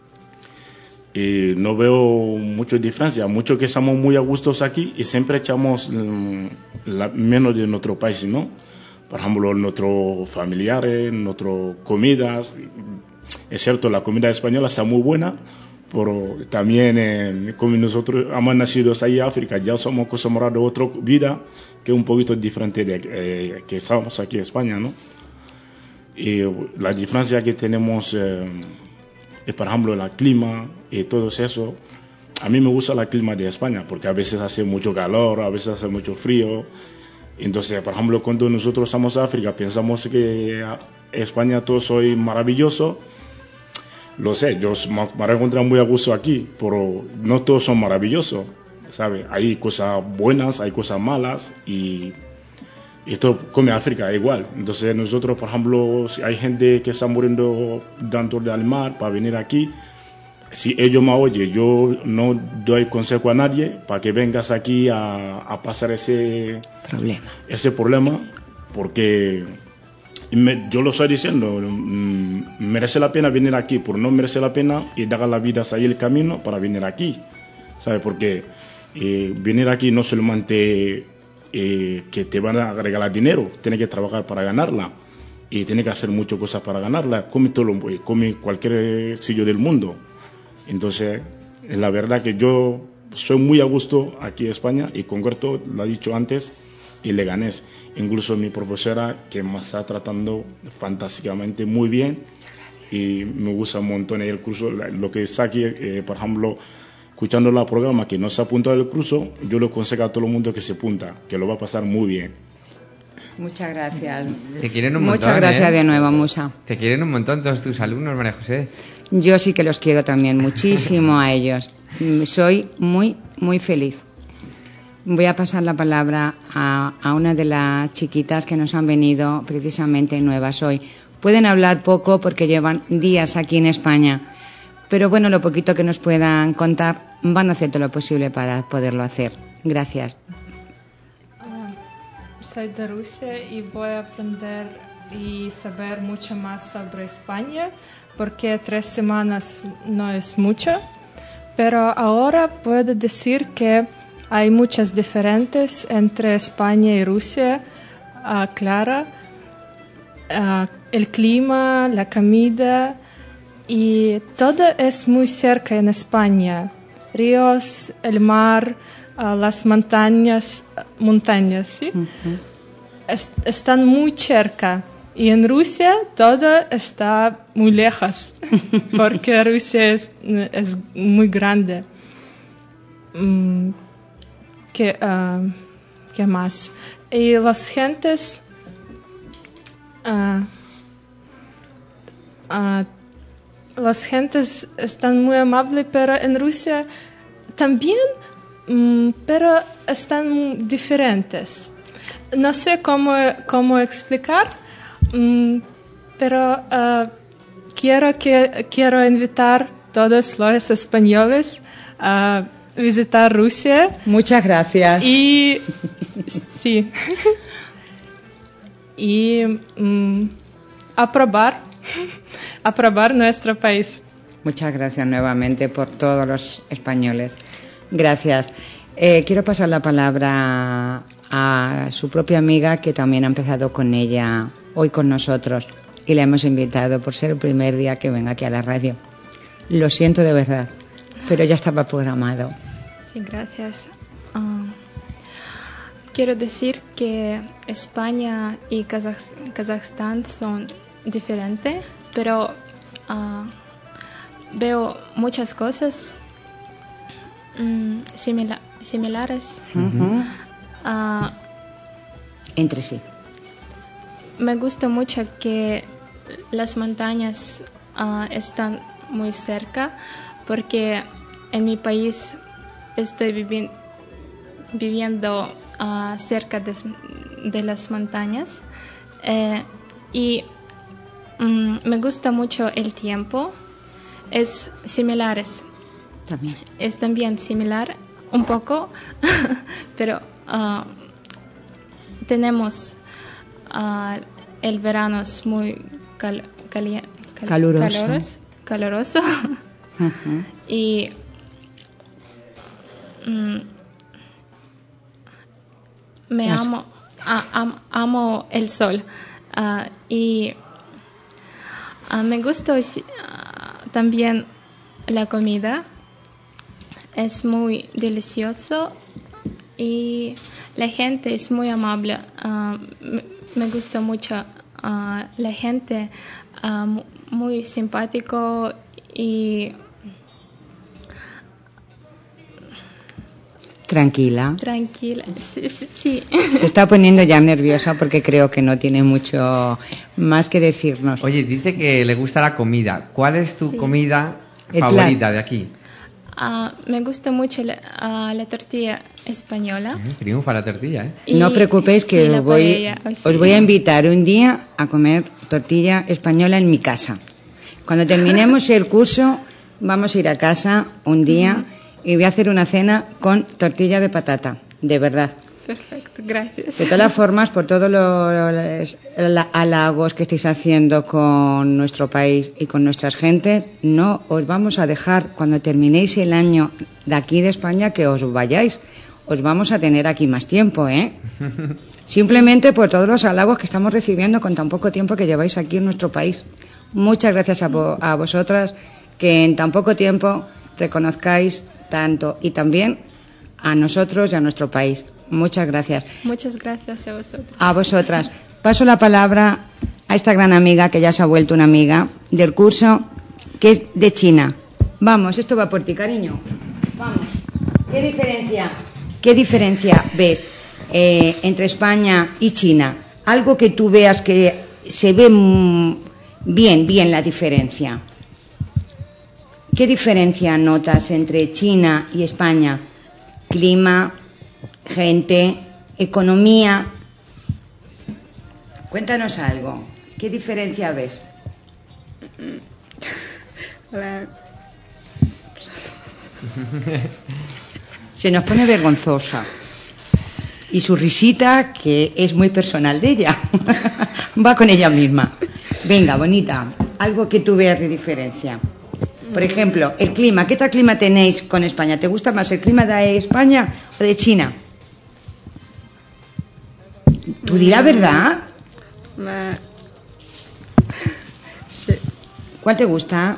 Speaker 2: y no veo mucha diferencia, mucho que estamos muy a gustos aquí y siempre echamos um, la, menos de nuestro país, ¿no? Por ejemplo, nuestros familiares, nuestras comidas, es cierto, la comida española está muy buena, pero también eh, como nosotros hemos nacido ahí en África, ya somos acostumbrados a otra vida que es un poquito diferente de eh, que estamos aquí en España, ¿no? Y la diferencia que tenemos eh, es, por ejemplo, el clima y todo eso. A mí me gusta el clima de España porque a veces hace mucho calor, a veces hace mucho frío. Entonces, por ejemplo, cuando nosotros estamos en África pensamos que España todo soy maravilloso. Lo sé, yo me encuentro muy a gusto aquí, pero no todos son maravillosos, ¿sabes? Hay cosas buenas, hay cosas malas, y esto come África igual. Entonces nosotros, por ejemplo, si hay gente que está muriendo dentro del mar para venir aquí, si ellos me oyen, yo no doy consejo a nadie para que vengas aquí a, a pasar ese
Speaker 4: problema.
Speaker 2: ese problema, porque me, yo lo estoy diciendo, mm, merece la pena venir aquí, por no merece la pena y dar la vida ahí el camino para venir aquí, ¿sabes? Porque eh, venir aquí no solamente eh, que te van a regalar dinero, tienes que trabajar para ganarla y tienes que hacer muchas cosas para ganarla, come, todo, come cualquier sitio del mundo. Entonces, la verdad que yo soy muy a gusto aquí en España, y concreto, lo he dicho antes, y Leganés. Incluso mi profesora, que me está tratando fantásticamente muy bien, y me gusta un montón el curso. Lo que está aquí, eh, por ejemplo, escuchando el programa que no se ha apuntado al curso, yo le aconsejo a todo el mundo que se apunta, que lo va a pasar muy bien.
Speaker 4: Muchas gracias.
Speaker 1: Te quieren un montón.
Speaker 4: Muchas gracias
Speaker 1: ¿eh?
Speaker 4: de nuevo, Musa.
Speaker 1: Te quieren un montón todos tus alumnos, María José.
Speaker 4: Yo sí que los quiero también muchísimo a ellos. Soy muy, muy feliz. Voy a pasar la palabra a, a una de las chiquitas que nos han venido precisamente nuevas hoy. Pueden hablar poco porque llevan días aquí en España, pero bueno, lo poquito que nos puedan contar van a hacer todo lo posible para poderlo hacer. Gracias.
Speaker 7: Soy de Rusia y voy a aprender y saber mucho más sobre España, porque tres semanas no es mucho, pero ahora puedo decir que hay muchas diferencias entre España y Rusia, uh, clara, uh, el clima, la comida, y todo es muy cerca en España, ríos, el mar, uh, las montañas, montañas, ¿sí? Uh-huh. Est- están muy cerca. Y en Rusia todo está muy lejos, porque Rusia es, es muy grande. Mm, ¿qué, uh, ¿Qué más? Y las gentes... Uh, uh, las gentes están muy amables, pero en Rusia también, mm, pero están muy diferentes. No sé cómo, cómo explicar, mm, pero uh, quiero, que, quiero invitar a todos los españoles a visitar Rusia.
Speaker 4: Muchas gracias.
Speaker 7: Y sí. y mm, aprobar, aprobar nuestro país.
Speaker 4: Muchas gracias nuevamente por todos los españoles. Gracias. Eh, quiero pasar la palabra a su propia amiga, que también ha empezado con ella hoy con nosotros, y la hemos invitado por ser el primer día que venga aquí a la radio. Lo siento de verdad, pero ya estaba programado.
Speaker 5: Sí, gracias. Uh, quiero decir que España y Kazaj- Kazajstán son diferentes, pero uh, veo muchas cosas um, simila- similares.
Speaker 4: Uh-huh.
Speaker 5: Uh,
Speaker 4: Entre sí.
Speaker 5: Me gusta mucho que las montañas uh, están muy cerca, porque en mi país estoy vivi- viviendo uh, cerca de, de las montañas, eh, y um, me gusta mucho el tiempo. Es similares.
Speaker 4: También.
Speaker 5: Es también similar un poco, pero uh, tenemos uh, el verano es muy cal- cali- cal-
Speaker 4: caluroso,
Speaker 5: caluroso, caluroso. Uh-huh. Y mm, me
Speaker 4: Las...
Speaker 5: amo, a, am, amo el sol, uh, y uh, me gusta uh, también la comida. Es muy delicioso y la gente es muy amable. Uh, me, me gusta mucho uh, la gente, uh, muy simpático y
Speaker 4: tranquila.
Speaker 5: Tranquila, sí, sí.
Speaker 4: Se está poniendo ya nerviosa porque creo que no tiene mucho más que decirnos.
Speaker 1: Oye, dice que le gusta la comida. ¿Cuál es tu
Speaker 5: sí.
Speaker 1: comida
Speaker 4: El
Speaker 1: favorita
Speaker 4: plan.
Speaker 1: de aquí?
Speaker 5: Uh, me gusta mucho la, uh, la tortilla española.
Speaker 1: Uh, triunfa la tortilla, ¿eh?
Speaker 4: Y, no os preocupéis que
Speaker 5: sí,
Speaker 4: os, voy,
Speaker 5: paella, oh, sí.
Speaker 4: os voy a invitar un día a comer tortilla española en mi casa. Cuando terminemos el curso, vamos a ir a casa un día uh-huh. y voy a hacer una cena con tortilla de patata, de verdad.
Speaker 5: Perfecto, gracias.
Speaker 4: De todas formas, por todos los halagos que estáis haciendo con nuestro país y con nuestras gentes, no os vamos a dejar, cuando terminéis el año de aquí de España, que os vayáis. Os vamos a tener aquí más tiempo, ¿eh? Simplemente por todos los halagos que estamos recibiendo con tan poco tiempo que lleváis aquí en nuestro país. Muchas gracias a, vo- a vosotras, que en tan poco tiempo reconozcáis tanto y también a nosotros y a nuestro país. Muchas gracias.
Speaker 5: Muchas gracias a vosotros.
Speaker 4: A vosotras. Paso la palabra a esta gran amiga, que ya se ha vuelto una amiga del curso, que es de China. Vamos, esto va por ti, cariño. Vamos. ¿Qué diferencia, qué diferencia ves eh, entre España y China? Algo que tú veas que se ve bien, bien la diferencia. ¿Qué diferencia notas entre China y España? Clima, gente, economía. Cuéntanos algo. ¿Qué diferencia ves? Se nos pone vergonzosa. Y su risita, que es muy personal de ella, va con ella misma. Venga, bonita, algo que tú veas de diferencia. Por ejemplo, el clima. ¿Qué tal clima tenéis con España? ¿Te gusta más el clima de España o de China? ¿Tú dirás verdad? ¿Cuál te gusta?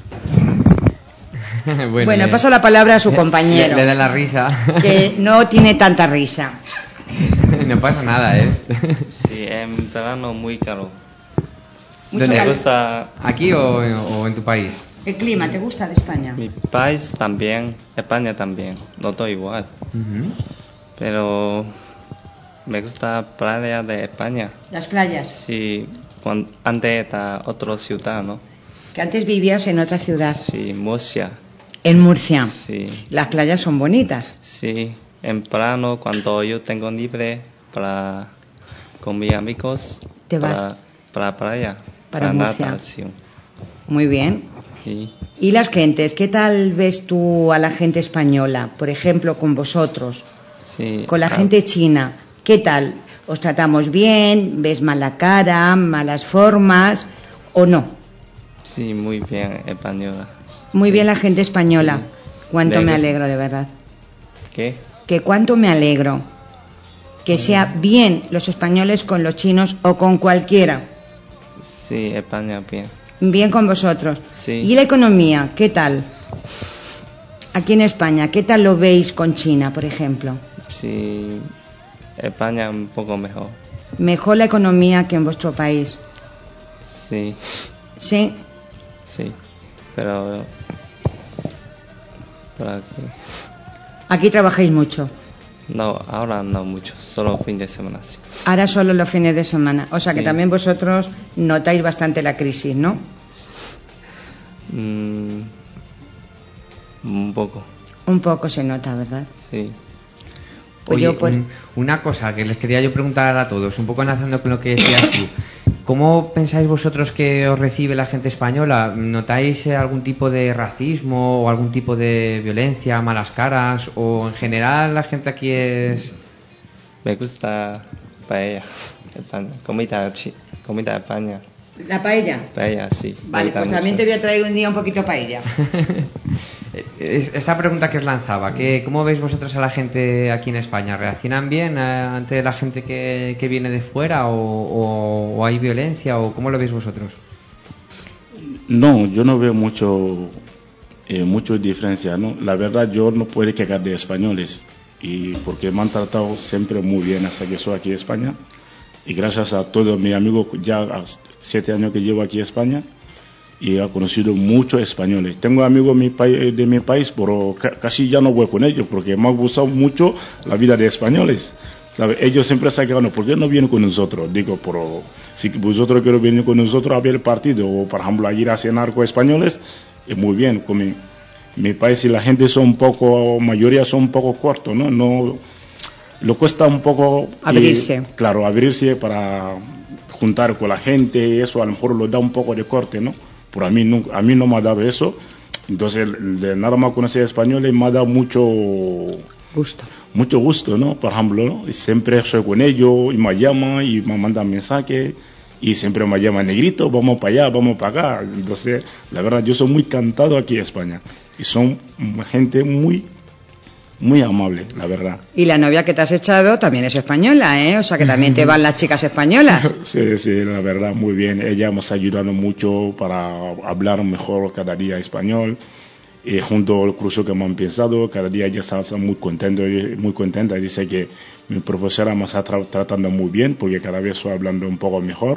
Speaker 1: bueno,
Speaker 4: bueno
Speaker 1: le,
Speaker 4: paso la palabra a su compañero.
Speaker 1: Le, le da la risa.
Speaker 4: Que no tiene tanta risa.
Speaker 1: No pasa nada, ¿eh?
Speaker 3: Sí, en verano muy caro.
Speaker 4: Mucho
Speaker 3: ¿Me
Speaker 4: calor.
Speaker 3: gusta
Speaker 1: ¿Aquí o, o en tu país?
Speaker 4: ¿El clima te gusta de España?
Speaker 3: mi país también, España también, no todo igual.
Speaker 1: Uh-huh.
Speaker 3: Pero me gusta playa de España.
Speaker 4: Las playas.
Speaker 3: Sí, cuando, antes era otra ciudad, ¿no?
Speaker 4: Que antes vivías en otra ciudad.
Speaker 3: Sí, Murcia.
Speaker 4: En Murcia.
Speaker 3: Sí.
Speaker 4: Las playas son bonitas.
Speaker 3: Sí, en verano cuando yo tengo libre para con mis amigos.
Speaker 4: ¿Te
Speaker 3: para,
Speaker 4: vas?
Speaker 3: Para playa.
Speaker 4: Para Murcia.
Speaker 3: natación.
Speaker 4: Muy bien.
Speaker 3: Sí.
Speaker 4: ¿Y las gentes? ¿Qué tal ves tú a la gente española? Por ejemplo, con vosotros.
Speaker 3: Sí.
Speaker 4: Con la
Speaker 3: ah,
Speaker 4: gente china. ¿Qué tal? ¿Os tratamos bien? ¿Ves mala cara? ¿Malas formas? ¿O no?
Speaker 3: Sí, muy bien, española.
Speaker 4: Muy bien la gente española.
Speaker 3: Sí.
Speaker 4: Cuánto
Speaker 3: De-
Speaker 4: me alegro, de verdad.
Speaker 3: ¿Qué?
Speaker 4: Que cuánto me alegro. Que sea bien los españoles con los chinos o con cualquiera.
Speaker 3: Sí, España bien.
Speaker 4: Bien con vosotros.
Speaker 3: Sí.
Speaker 4: ¿Y la economía? ¿Qué tal? Aquí en España, ¿qué tal lo veis con China, por ejemplo?
Speaker 3: Sí, España un poco mejor.
Speaker 4: Mejor la economía que en vuestro país.
Speaker 3: Sí,
Speaker 4: ¿Sí?
Speaker 3: sí. Pero... ¿Para qué?
Speaker 4: Aquí trabajáis mucho.
Speaker 3: No, ahora no mucho, solo fin de semana sí.
Speaker 4: Ahora solo los fines de semana. O sea que
Speaker 3: Sí.
Speaker 4: también vosotros notáis bastante la crisis, ¿no?
Speaker 3: Mm, un poco,
Speaker 4: Un poco se nota, ¿verdad?
Speaker 3: sí.
Speaker 4: Pues
Speaker 1: Oye,
Speaker 4: yo por-
Speaker 1: un- una cosa que les quería yo preguntar a todos, un poco enlazando con lo que decías tú. ¿Cómo pensáis vosotros que os recibe la gente española? ¿Notáis eh, algún tipo de racismo o algún tipo de violencia, malas caras? ¿O en general la gente aquí es...?
Speaker 3: Me gusta paella, España, comida, chi- comida de España,
Speaker 4: ¿La paella?
Speaker 3: paella, sí. me
Speaker 4: Vale,
Speaker 3: gusta
Speaker 4: pues también
Speaker 3: mucho.
Speaker 4: te voy a traer un día un poquito paella.
Speaker 1: Es- Esta pregunta que os lanzaba, ¿qué, ¿cómo veis vosotros a la gente aquí en España? ¿Reaccionan bien eh, ante la gente que, que viene de fuera o, o- o hay violencia o cómo lo veis vosotros?
Speaker 2: No, yo no veo mucho, eh, mucho diferencia, ¿no? La verdad, yo no puedo quejar de españoles, y porque me han tratado siempre muy bien hasta que soy aquí en España. Y gracias a todos mis amigos, ya a siete años que llevo aquí en España, y he conocido muchos españoles. Tengo amigos de mi, país, de mi país, pero ca- casi ya no voy con ellos, porque me ha gustado mucho la vida de españoles. ¿Sabe? Ellos siempre se quedan, ¿por qué no vienen con nosotros? Digo, pero si vosotros quieren venir con nosotros a ver el partido, o por ejemplo a ir a cenar con españoles, es muy bien. Con mi, mi país, y la gente son un poco, mayoría son un poco cortos, ¿no? No, lo cuesta un poco...
Speaker 4: Abrirse.
Speaker 2: eh, claro, abrirse para juntar con la gente, eso a lo mejor lo da un poco de corte, ¿no? Pero a mí, nunca- a mí no me ha dado eso. Entonces, de nada más conocer españoles me ha dado mucho
Speaker 4: gusto.
Speaker 2: Mucho gusto, ¿no? Por ejemplo, ¿no? Y siempre estoy con ellos y me llaman y me mandan mensajes y siempre me llaman, negrito, vamos para allá, vamos para acá. Entonces, la verdad, yo soy muy encantado aquí en España y son gente muy, muy amable, la verdad.
Speaker 4: Y la novia que te has echado también es española, ¿eh? O sea que también te van las chicas españolas.
Speaker 2: Sí, sí, la verdad, muy bien. Ella me está ayudando mucho para hablar mejor cada día español. Y junto al curso que me han pensado, cada día ella está muy contenta, muy contenta. Dice que mi profesora me está tra- tratando muy bien porque cada vez estoy hablando un poco mejor.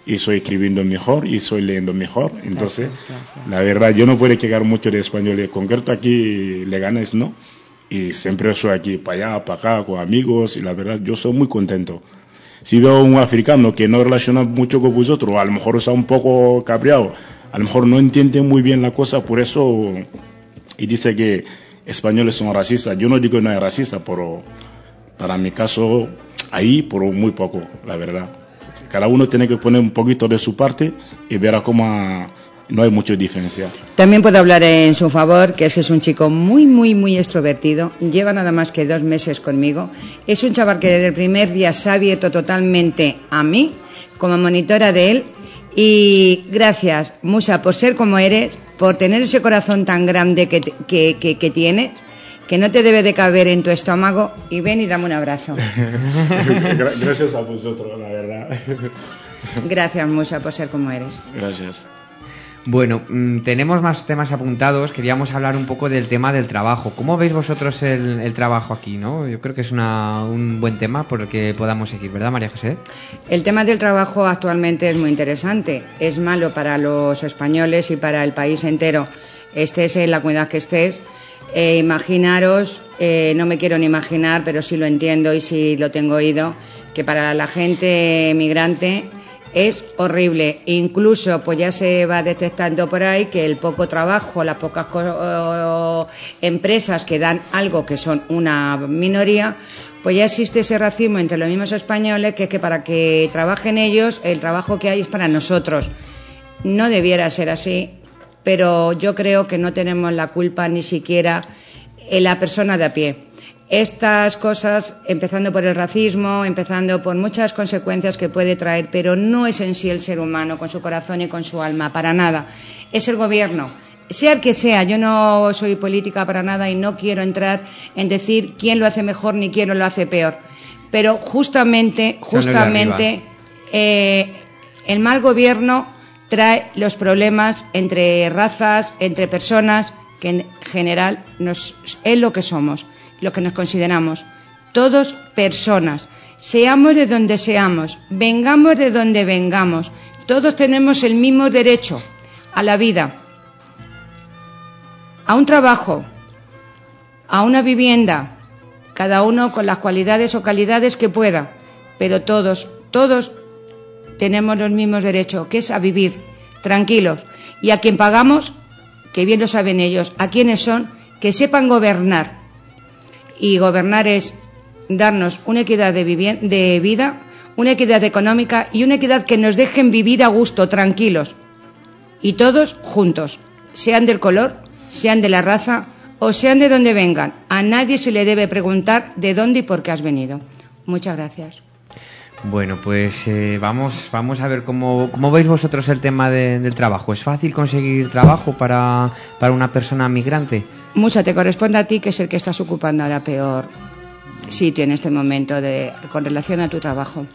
Speaker 2: y estoy escribiendo mejor y estoy leyendo mejor. Entonces, gracias, gracias. La verdad, yo no puedo quejar mucho de español. En concreto aquí, Leganés, ¿no? Y siempre estoy aquí, para allá, para acá, con amigos, y la verdad, yo soy muy contento. Si veo un africano que no relaciona mucho con vosotros, a lo mejor está un poco cabreado, a lo mejor no entiende muy bien la cosa, por eso, y dice que españoles son racistas. Yo no digo que no es racista, pero para mi caso, ahí, por muy poco, la verdad. Cada uno tiene que poner un poquito de su parte y verá cómo no hay mucha diferencia.
Speaker 4: También puedo hablar en su favor, que es que es un chico muy, muy, muy extrovertido. Lleva nada más que dos meses conmigo. Es un chaval que desde el primer día se ha abierto totalmente a mí, como monitora de él. Y gracias, Musa, por ser como eres, por tener ese corazón tan grande que, que, que, que tienes, que no te debe de caber en tu estómago, y ven y dame un abrazo.
Speaker 2: Gracias a vosotros, la verdad.
Speaker 4: Gracias, Musa, por ser como eres.
Speaker 2: Gracias.
Speaker 1: Bueno, mmm, tenemos más temas apuntados. Queríamos hablar un poco del tema del trabajo. ¿Cómo veis vosotros el, el trabajo aquí, no? Yo creo que es una, un buen tema por el que podamos seguir, ¿verdad, María José?
Speaker 4: El tema del trabajo actualmente es muy interesante. Es malo para los españoles y para el país entero. Estés en la comunidad que estés. Eh, imaginaros, eh, no me quiero ni imaginar, pero sí lo entiendo y sí lo tengo oído, que para la gente migrante es horrible. Incluso pues ya se va detectando por ahí que el poco trabajo, las pocas co- empresas que dan algo que son una minoría, pues ya existe ese racismo entre los mismos españoles, que es que para que trabajen ellos, el trabajo que hay es para nosotros. No debiera ser así, pero yo creo que no tenemos la culpa ni siquiera en la persona de a pie. Estas cosas, empezando por el racismo, empezando por muchas consecuencias que puede traer, pero no es en sí el ser humano con su corazón y con su alma, para nada. Es el gobierno, sea el que sea. Yo no soy política para nada y no quiero entrar en decir quién lo hace mejor ni quién lo hace peor. Pero justamente, justamente, eh, el mal gobierno trae los problemas entre razas, entre personas, que en general nos, es lo que somos, lo que nos consideramos, todos personas, seamos de donde seamos, vengamos de donde vengamos, todos tenemos el mismo derecho a la vida, a un trabajo, a una vivienda, cada uno con las cualidades o calidades que pueda, pero todos, todos tenemos los mismos derechos, que es a vivir tranquilos, y a quien pagamos, que bien lo saben ellos, a quienes son, que sepan gobernar. Y gobernar es darnos una equidad de, vivi- de vida, una equidad económica y una equidad que nos dejen vivir a gusto, tranquilos. Y todos juntos, sean del color, sean de la raza o sean de donde vengan. A nadie se le debe preguntar de dónde y por qué has venido. Muchas gracias.
Speaker 1: Bueno, pues eh, vamos, vamos a ver cómo, cómo veis vosotros el tema de, del trabajo. ¿Es fácil conseguir trabajo para, para una persona migrante?
Speaker 4: Musa, te corresponde a ti, que es el que estás ocupando ahora peor sitio en este momento de, con relación a tu trabajo.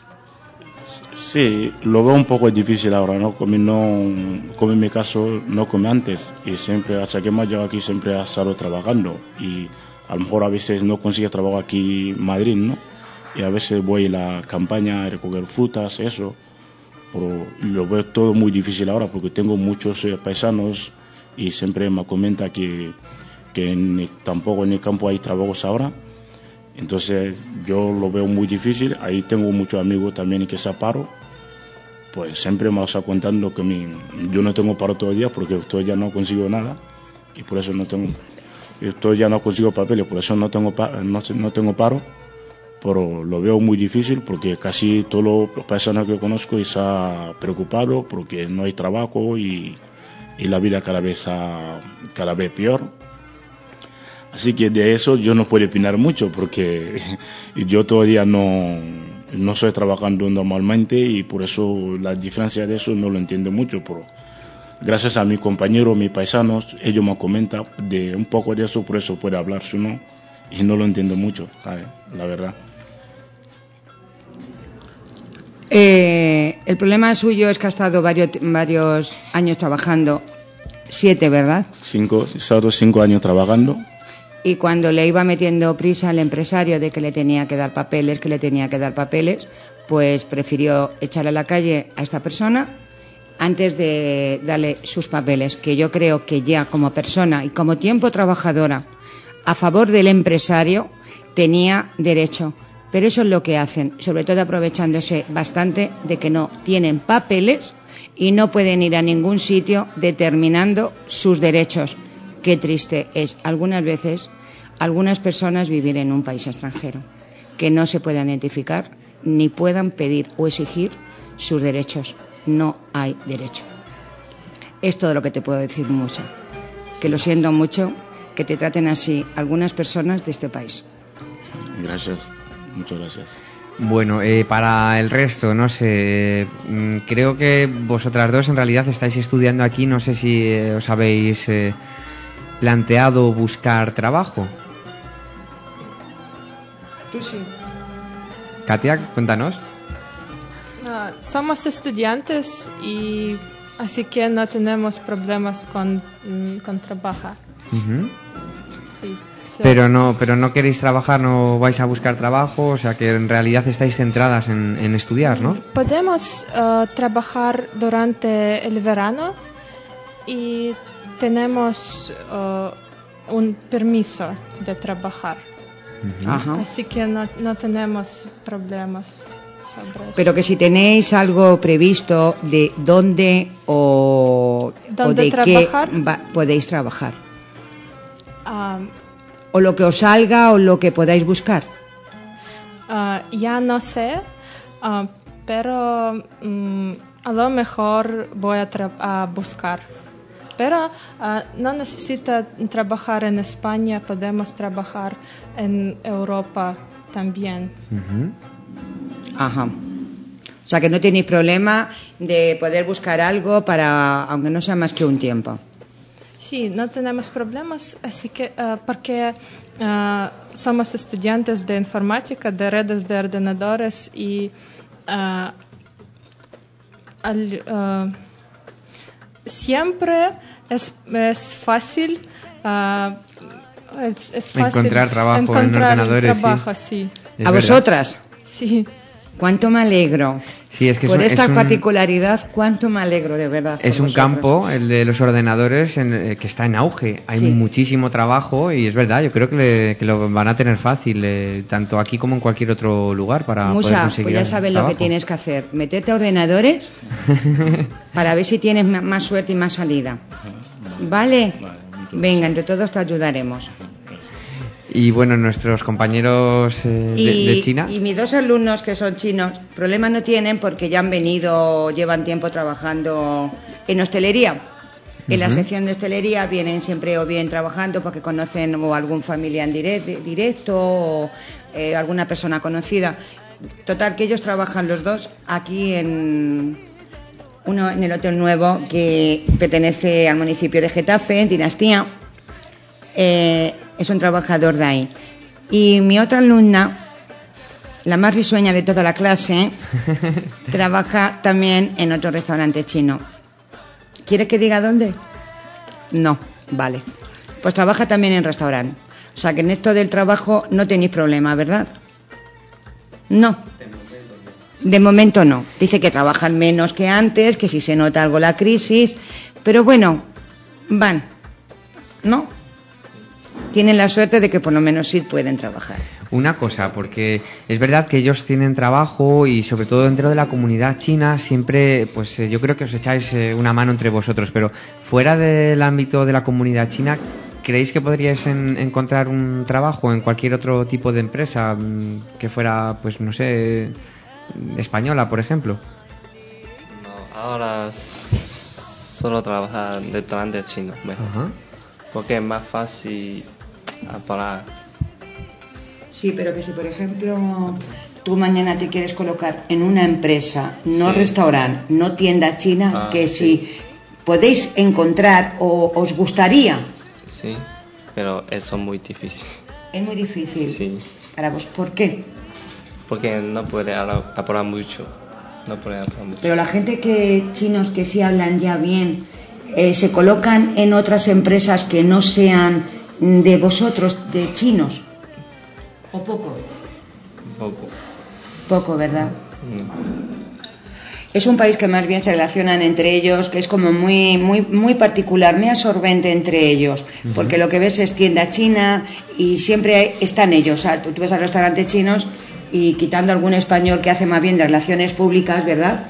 Speaker 2: Sí, lo veo un poco difícil ahora, ¿no? Como, no, como en mi caso, no como antes. Y siempre, hasta que me he llegado aquí, siempre he estado trabajando. Y a lo mejor a veces no consigo trabajo aquí en Madrid, ¿no? Y a veces voy a la campaña a recoger frutas, eso. Pero lo veo todo muy difícil ahora porque tengo muchos eh, paisanos y siempre me comenta que, que ni, tampoco en el campo hay trabajos ahora. Entonces yo lo veo muy difícil. Ahí tengo muchos amigos también que se paro. Pues siempre me está contando que mi, yo no tengo paro todo el día porque todavía no consigo nada. Y por eso no tengo, todavía no consigo papeles, por eso no tengo, no, no tengo paro. Pero lo veo muy difícil porque casi todos los paisanos que conozco están preocupados porque no hay trabajo y, y la vida cada vez, a, cada vez peor. Así que de eso yo no puedo opinar mucho porque yo todavía no, no estoy trabajando normalmente y por eso la diferencia de eso no lo entiendo mucho. Pero gracias a mis compañeros, mis paisanos, ellos me comentan de un poco de eso, por eso puedo hablar, si no, y no lo entiendo mucho, ¿sabes? La verdad.
Speaker 4: Eh, el problema suyo es que ha estado varios, varios años trabajando, siete, ¿verdad?
Speaker 2: Cinco, he estado cinco años trabajando.
Speaker 4: Y cuando le iba metiendo prisa al empresario de que le tenía que dar papeles, que le tenía que dar papeles, pues prefirió echar a la calle a esta persona antes de darle sus papeles, que yo creo que ya como persona y como tiempo trabajadora a favor del empresario tenía derecho. Pero eso es lo que hacen, sobre todo aprovechándose bastante de que no tienen papeles y no pueden ir a ningún sitio determinando sus derechos. Qué triste es algunas veces algunas personas vivir en un país extranjero, que no se puedan identificar ni puedan pedir o exigir sus derechos. No hay derecho. Es todo lo que te puedo decir, mucho. Que lo siento mucho que te traten así algunas personas de este país.
Speaker 2: Gracias, muchas gracias.
Speaker 1: Bueno, eh, para el resto, no sé, mm, creo que vosotras dos en realidad estáis estudiando aquí, no sé si eh, os habéis eh, planteado buscar trabajo.
Speaker 7: Tú sí.
Speaker 1: Katia, cuéntanos.
Speaker 7: Uh, somos estudiantes y así que no tenemos problemas con, mm, con trabajar.
Speaker 1: Uh-huh.
Speaker 7: Sí, sí.
Speaker 1: Pero no, pero no queréis trabajar, no vais a buscar trabajo, o sea que en realidad estáis centradas en, en estudiar, ¿no?
Speaker 7: Podemos uh, trabajar durante el verano y tenemos uh, un permiso de trabajar.
Speaker 4: Uh-huh. Ajá.
Speaker 7: Así que no, no tenemos problemas sobre eso.
Speaker 4: Pero que si tenéis algo previsto de dónde o,
Speaker 7: ¿Dónde
Speaker 4: o de
Speaker 7: trabajar?
Speaker 4: qué va, podéis trabajar.
Speaker 7: Um,
Speaker 4: O lo que os salga o lo que podáis buscar.
Speaker 7: Uh, ya no sé, uh, pero um, a lo mejor voy a, tra- a buscar. Pero uh, no necesita trabajar en España, podemos trabajar en Europa también.
Speaker 1: Uh-huh.
Speaker 4: Ajá. O sea que no tenéis problema de poder buscar algo para, aunque no sea más que un tiempo.
Speaker 7: Sí, no tenemos problemas, así que uh, porque uh, somos estudiantes de informática, de redes de ordenadores y uh, al, uh, siempre es, es fácil, uh, es, es fácil
Speaker 1: encontrar trabajo
Speaker 7: encontrar
Speaker 1: en ordenadores.
Speaker 7: Trabajo,
Speaker 1: sí.
Speaker 7: sí.
Speaker 1: Es
Speaker 4: ¿A
Speaker 1: verdad.
Speaker 4: vosotras?
Speaker 7: Sí.
Speaker 4: Cuánto me alegro.
Speaker 1: Sí, es que
Speaker 4: Por
Speaker 1: es un,
Speaker 4: esta
Speaker 1: es un,
Speaker 4: particularidad, cuánto me alegro, de verdad.
Speaker 1: es
Speaker 4: por
Speaker 1: un
Speaker 4: vosotros.
Speaker 1: campo, el de los ordenadores, en, eh, que está en auge. Hay
Speaker 4: Sí.
Speaker 1: muchísimo trabajo y es verdad, yo creo que, le- que lo van a tener fácil, eh, tanto aquí como en cualquier otro lugar, para poder
Speaker 4: Musa,
Speaker 1: conseguir
Speaker 4: pues ya sabes lo
Speaker 1: trabajo.
Speaker 4: que tienes que hacer. Meterte a ordenadores para ver si tienes ma- más suerte y más salida. ¿Vale? Venga, entre todos te ayudaremos.
Speaker 1: Y bueno, nuestros compañeros eh, de,
Speaker 4: Y,
Speaker 1: de China.
Speaker 4: y mis dos alumnos que son chinos, problemas no tienen porque ya han venido, llevan tiempo trabajando en hostelería. En la
Speaker 1: Ujú.
Speaker 4: sección de hostelería vienen siempre o bien trabajando porque conocen o algún familiar direct- directo o eh, alguna persona conocida. Total, que ellos trabajan los dos aquí en uno en el Hotel Nuevo, que pertenece al municipio de Getafe, en Dinastía. Eh, es un trabajador de ahí. Y mi otra alumna, la más risueña de toda la clase, trabaja también en otro restaurante chino. ¿Quieres que diga dónde? No, vale. Pues trabaja también en restaurante. O sea que en esto del trabajo no tenéis problema, ¿verdad? No. De momento no. Dice que trabajan menos que antes, que si se nota algo la crisis, pero bueno, van, ¿no? Tienen la suerte de que por lo menos sí pueden trabajar.
Speaker 1: Una cosa, porque es verdad que ellos tienen trabajo y sobre todo dentro de la comunidad china siempre, pues eh, yo creo que os echáis eh, una mano entre vosotros, pero fuera del ámbito de la comunidad china, ¿creéis que podríais en- encontrar un trabajo en cualquier otro tipo de empresa mm, que fuera, pues no sé, española, por ejemplo?
Speaker 3: No, ahora s- solo trabajar de restaurante chino mejor.
Speaker 1: Ajá.
Speaker 3: Porque es más fácil pagar.
Speaker 4: Sí, pero que si, por ejemplo, tú mañana te quieres colocar en una empresa, no
Speaker 3: Sí.
Speaker 4: restaurante, no tienda china,
Speaker 3: Ah,
Speaker 4: que
Speaker 3: sí.
Speaker 4: si podéis encontrar o os gustaría,
Speaker 3: Sí, pero eso es muy difícil.
Speaker 4: es muy difícil
Speaker 3: Sí,
Speaker 4: para vos. ¿Por qué?
Speaker 3: porque no puede hablar hablar mucho. No puede hablar mucho.
Speaker 4: Pero la gente que chinos que sí hablan ya bien, eh, se colocan en otras empresas que no sean de vosotros, de chinos. ¿O poco?
Speaker 3: Poco.
Speaker 4: Poco, ¿verdad? Es un país que más bien se relacionan entre ellos, que es como muy muy muy particular, muy absorbente entre ellos, uh-huh. porque lo que ves es tienda china y siempre están ellos. O sea, tú, tú ves a restaurantes chinos y quitando algún español que hace más bien de relaciones públicas, ¿verdad?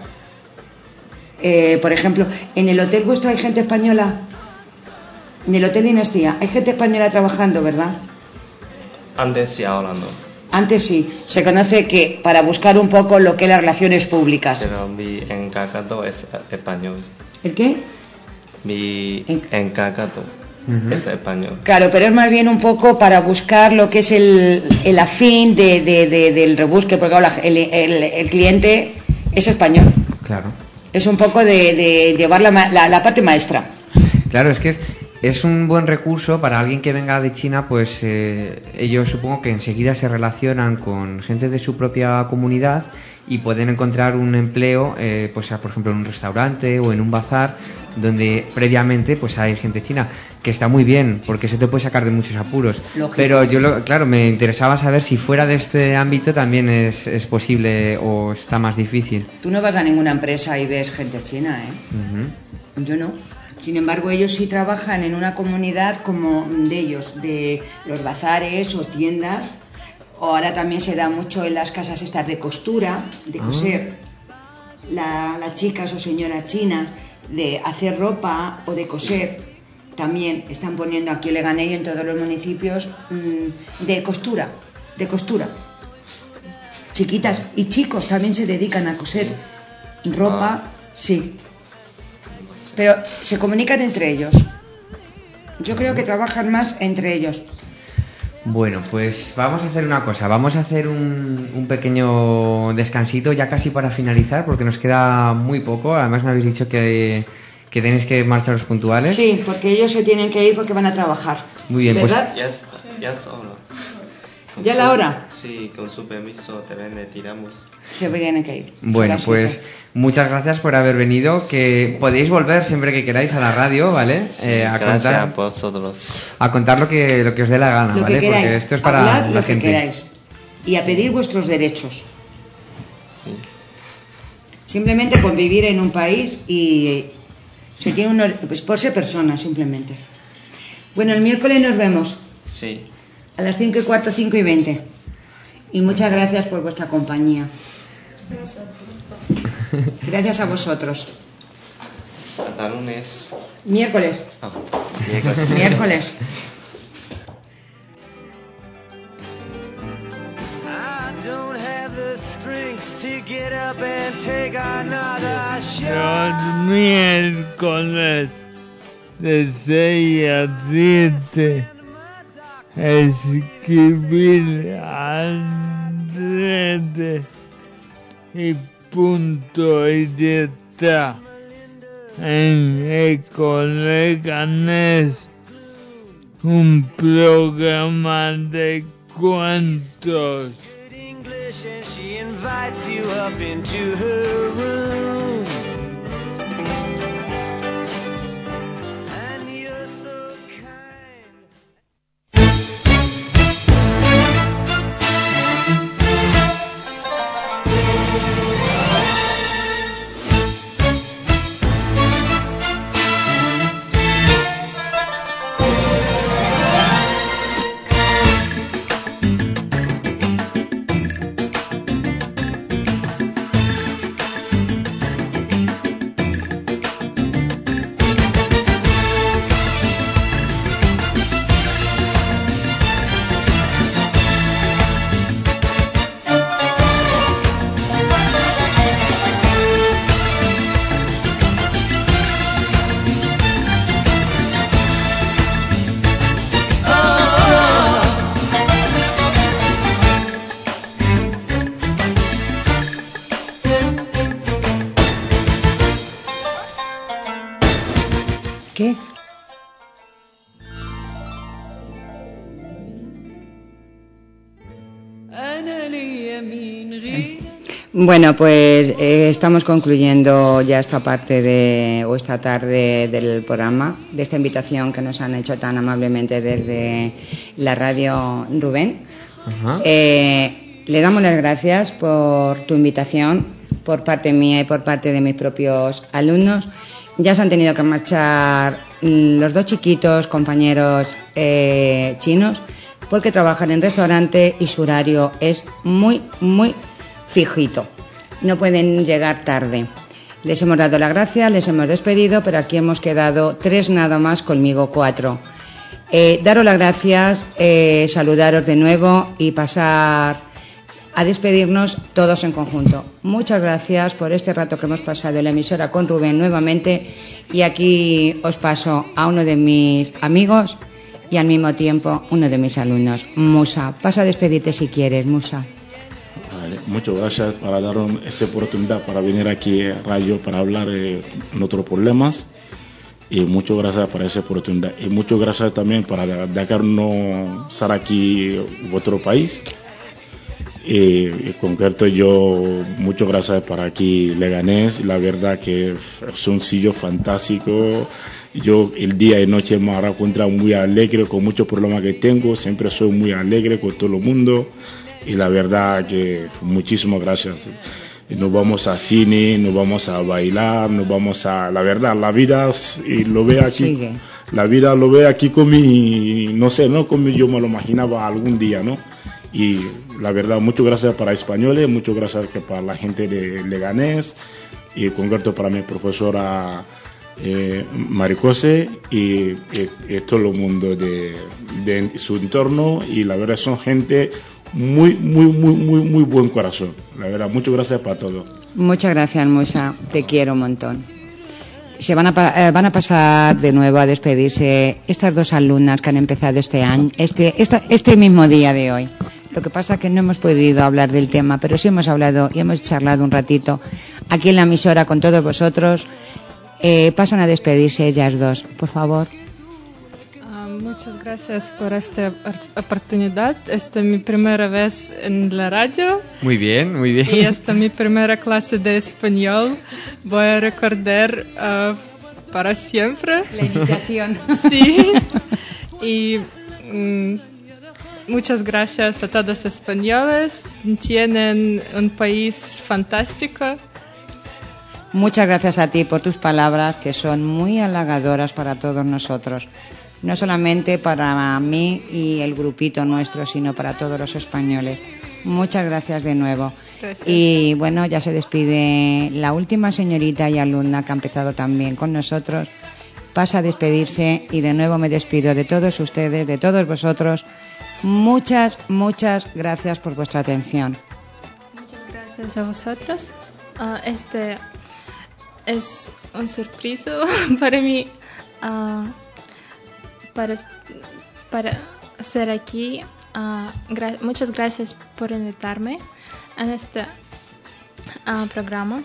Speaker 4: Eh, por ejemplo, ¿en el hotel vuestro hay gente española? En el Hotel Dinastía hay gente española trabajando, ¿verdad?
Speaker 3: Antes sí, ahora no.
Speaker 4: Antes sí. Se conoce que para buscar un poco lo que es las relaciones públicas.
Speaker 3: Pero mi encargado es español.
Speaker 4: ¿El qué?
Speaker 3: Mi encargado uh-huh. es español.
Speaker 4: Claro, pero es más bien un poco para buscar lo que es el, el afín de, de, de, del rebusque, porque claro, el, el, el cliente es español.
Speaker 1: Claro.
Speaker 4: Es un poco de, de llevar la, la, la parte maestra.
Speaker 1: Claro, es que es, es un buen recurso para alguien que venga de China, pues eh, ellos supongo que enseguida se relacionan con gente de su propia comunidad y pueden encontrar un empleo, eh, pues por ejemplo en un restaurante o en un bazar donde previamente pues hay gente china, que está muy bien porque eso te puede sacar de muchos apuros. Lógico. Pero yo lo, claro, me interesaba saber si fuera de este ámbito también es, es posible o está más difícil.
Speaker 4: Tú no vas a ninguna empresa y ves gente china, ¿eh? Uh-huh. Yo no. Sin embargo, ellos sí trabajan en una comunidad como de ellos, de los bazares o tiendas, o ahora también se da mucho en las casas estas de costura, de coser. Ah. La, las chicas o señoras chinas de hacer ropa o de coser también están poniendo aquí en Leganés y en todos los municipios mmm, de costura, de costura. Chiquitas y chicos también se dedican a coser ropa, ah. sí. Pero se comunican entre ellos. Yo creo que trabajan más entre ellos.
Speaker 1: Bueno, pues vamos a hacer una cosa. Vamos a hacer un, un pequeño descansito ya casi para finalizar, porque nos queda muy poco. Además me habéis dicho que, que tenéis que marcharos puntuales.
Speaker 4: Sí, porque ellos se tienen que ir porque van a trabajar.
Speaker 1: Muy bien,
Speaker 4: ¿verdad?
Speaker 3: Pues... Ya es, ya es hora. Con
Speaker 4: ¿Ya
Speaker 3: su,
Speaker 4: la hora?
Speaker 3: Sí, con su permiso te retiramos.
Speaker 4: Se tienen que ir.
Speaker 1: Bueno, pues muchas gracias por haber venido, que podéis volver siempre que queráis a la radio, ¿vale?
Speaker 3: Sí,
Speaker 1: eh, a
Speaker 3: gracias
Speaker 1: contar,
Speaker 3: a vosotros.
Speaker 1: A contar lo que, lo que os dé la gana,
Speaker 4: lo
Speaker 1: ¿vale?
Speaker 4: Que queráis,
Speaker 1: porque esto es para
Speaker 4: hablar
Speaker 1: la
Speaker 4: lo
Speaker 1: gente.
Speaker 4: Que queráis. Y a pedir vuestros derechos.
Speaker 3: Sí.
Speaker 4: Simplemente convivir en un país y se tiene uno, pues por ser persona, simplemente. Bueno, el miércoles nos vemos.
Speaker 3: Sí.
Speaker 4: A las cinco y cuarto, cinco y veinte. Y muchas gracias por vuestra compañía. Gracias a vosotros.
Speaker 3: Hasta lunes.
Speaker 4: Miércoles.
Speaker 3: Oh, miércoles.
Speaker 4: Miércoles.
Speaker 8: Los miércoles de seis a siete escribir al rete y punto y ya está en Ecoleganés, un programa de cuentos. And she invites you up into her room. And you're so kind.
Speaker 4: ¿Qué? Bueno, pues eh, estamos concluyendo ya esta parte de, o esta tarde del programa, de esta invitación que nos han hecho tan amablemente desde la radio Rubén.
Speaker 1: Ajá.
Speaker 4: Eh, le damos las gracias por tu invitación, por parte mía y por parte de mis propios alumnos. Ya se han tenido que marchar los dos chiquitos compañeros eh, chinos porque trabajan en restaurante y su horario es muy, muy fijito. No pueden llegar tarde. Les hemos dado las gracias, les hemos despedido, pero aquí hemos quedado tres nada más, conmigo cuatro. Eh, daros las gracias, eh, saludaros de nuevo y pasar a despedirnos todos en conjunto. Muchas gracias por este rato que hemos pasado en la emisora con Rubén nuevamente, y aquí os paso a uno de mis amigos y al mismo tiempo uno de mis alumnos. Musa, pasa a despedirte si quieres, Musa.
Speaker 2: Vale, muchas gracias por darnos esta oportunidad para venir aquí a Radio para hablar de nuestros problemas, y muchas gracias por esa oportunidad, y muchas gracias también por dejarnos estar aquí en vuestro país. Y, y concreto yo, muchas gracias para aquí Leganés, la verdad que es un sitio fantástico. Yo el día y noche me encuentro muy alegre con muchos problemas que tengo, siempre soy muy alegre con todo el mundo, y la verdad que muchísimas gracias. Nos vamos a cine, nos vamos a bailar, nos vamos a, la verdad, la vida y lo ve aquí. Sigue. La vida lo ve aquí con mi, no sé, no como yo me lo imaginaba algún día, ¿no? Y la verdad, muchas gracias para españoles, muchas gracias para la gente de Leganés, y concreto para mi profesora eh, Maricose y, y, y todo el mundo de, de su entorno, y la verdad son gente muy, muy, muy, muy, muy buen corazón. La verdad, muchas gracias para todo.
Speaker 4: Muchas gracias, Musa, te quiero un montón. Se van a, eh, van a pasar de nuevo a despedirse estas dos alumnas que han empezado este año, este, esta, este mismo día de hoy. Lo que pasa es que no hemos podido hablar del tema, pero sí hemos hablado y hemos charlado un ratito aquí en la emisora con todos vosotros. Eh, pasan a despedirse ellas dos, por favor.
Speaker 7: Uh, muchas gracias por esta oportunidad. Esta es mi primera vez en la radio.
Speaker 1: Muy bien, muy bien.
Speaker 7: Y esta es mi primera clase de español. Voy a recordar uh, para siempre.
Speaker 4: La iniciación.
Speaker 7: Sí. Y... Um, muchas gracias a todos los españoles. Tienen un país fantástico.
Speaker 4: Muchas gracias a ti por tus palabras, que son muy halagadoras para todos nosotros. No solamente para mí y el grupito nuestro, sino para todos los españoles. Muchas gracias de nuevo.
Speaker 7: Gracias.
Speaker 4: Y bueno, ya se despide la última señorita y alumna que ha empezado también con nosotros. Pasa a despedirse, y de nuevo me despido de todos ustedes, de todos vosotros. Muchas, muchas gracias por vuestra atención.
Speaker 5: Muchas gracias a vosotros. Uh, este es un sorpresa para mí, uh, para, para estar aquí. Uh, gra- muchas gracias por invitarme en este uh, programa.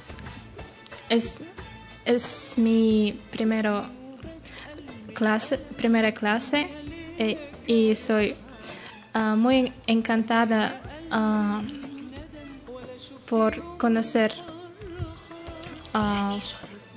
Speaker 5: Es, es mi primero clase, primera clase eh, y soy Uh, muy encantada uh, por conocer uh,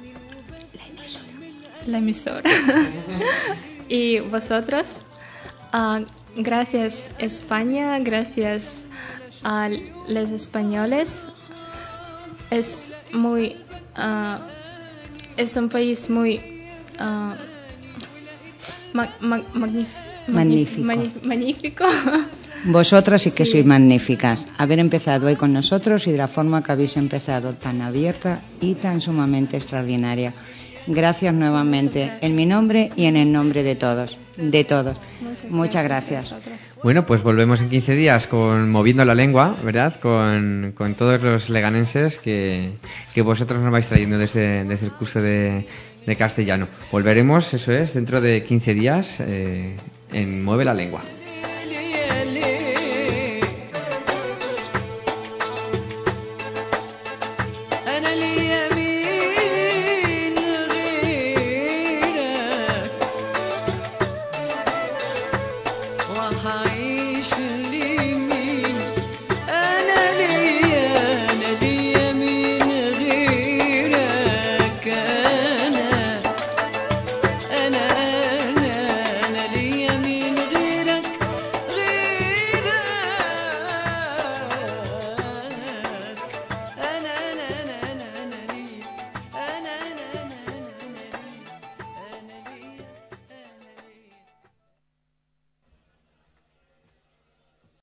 Speaker 5: la emisora y vosotros. Uh, gracias España, gracias a los españoles. Es muy uh, es un país muy uh, mag- mag- magnífico.
Speaker 4: Magnífico.
Speaker 5: Magnif- magnífico.
Speaker 4: Vosotras sí que
Speaker 5: Sí.
Speaker 4: sois magníficas. Haber empezado hoy con nosotros y de la forma que habéis empezado, tan abierta y tan sumamente extraordinaria. Gracias nuevamente, en mi nombre y en el nombre de todos, de todos.
Speaker 5: Muchas,
Speaker 4: Muchas
Speaker 5: gracias.
Speaker 4: gracias.
Speaker 1: Bueno, pues volvemos en quince días con Moviendo la Lengua, ¿verdad? Con, con todos los leganenses que, que vosotros nos vais trayendo desde, desde el curso de, de castellano. Volveremos, eso es, dentro de quince días eh, en Mueve la Lengua.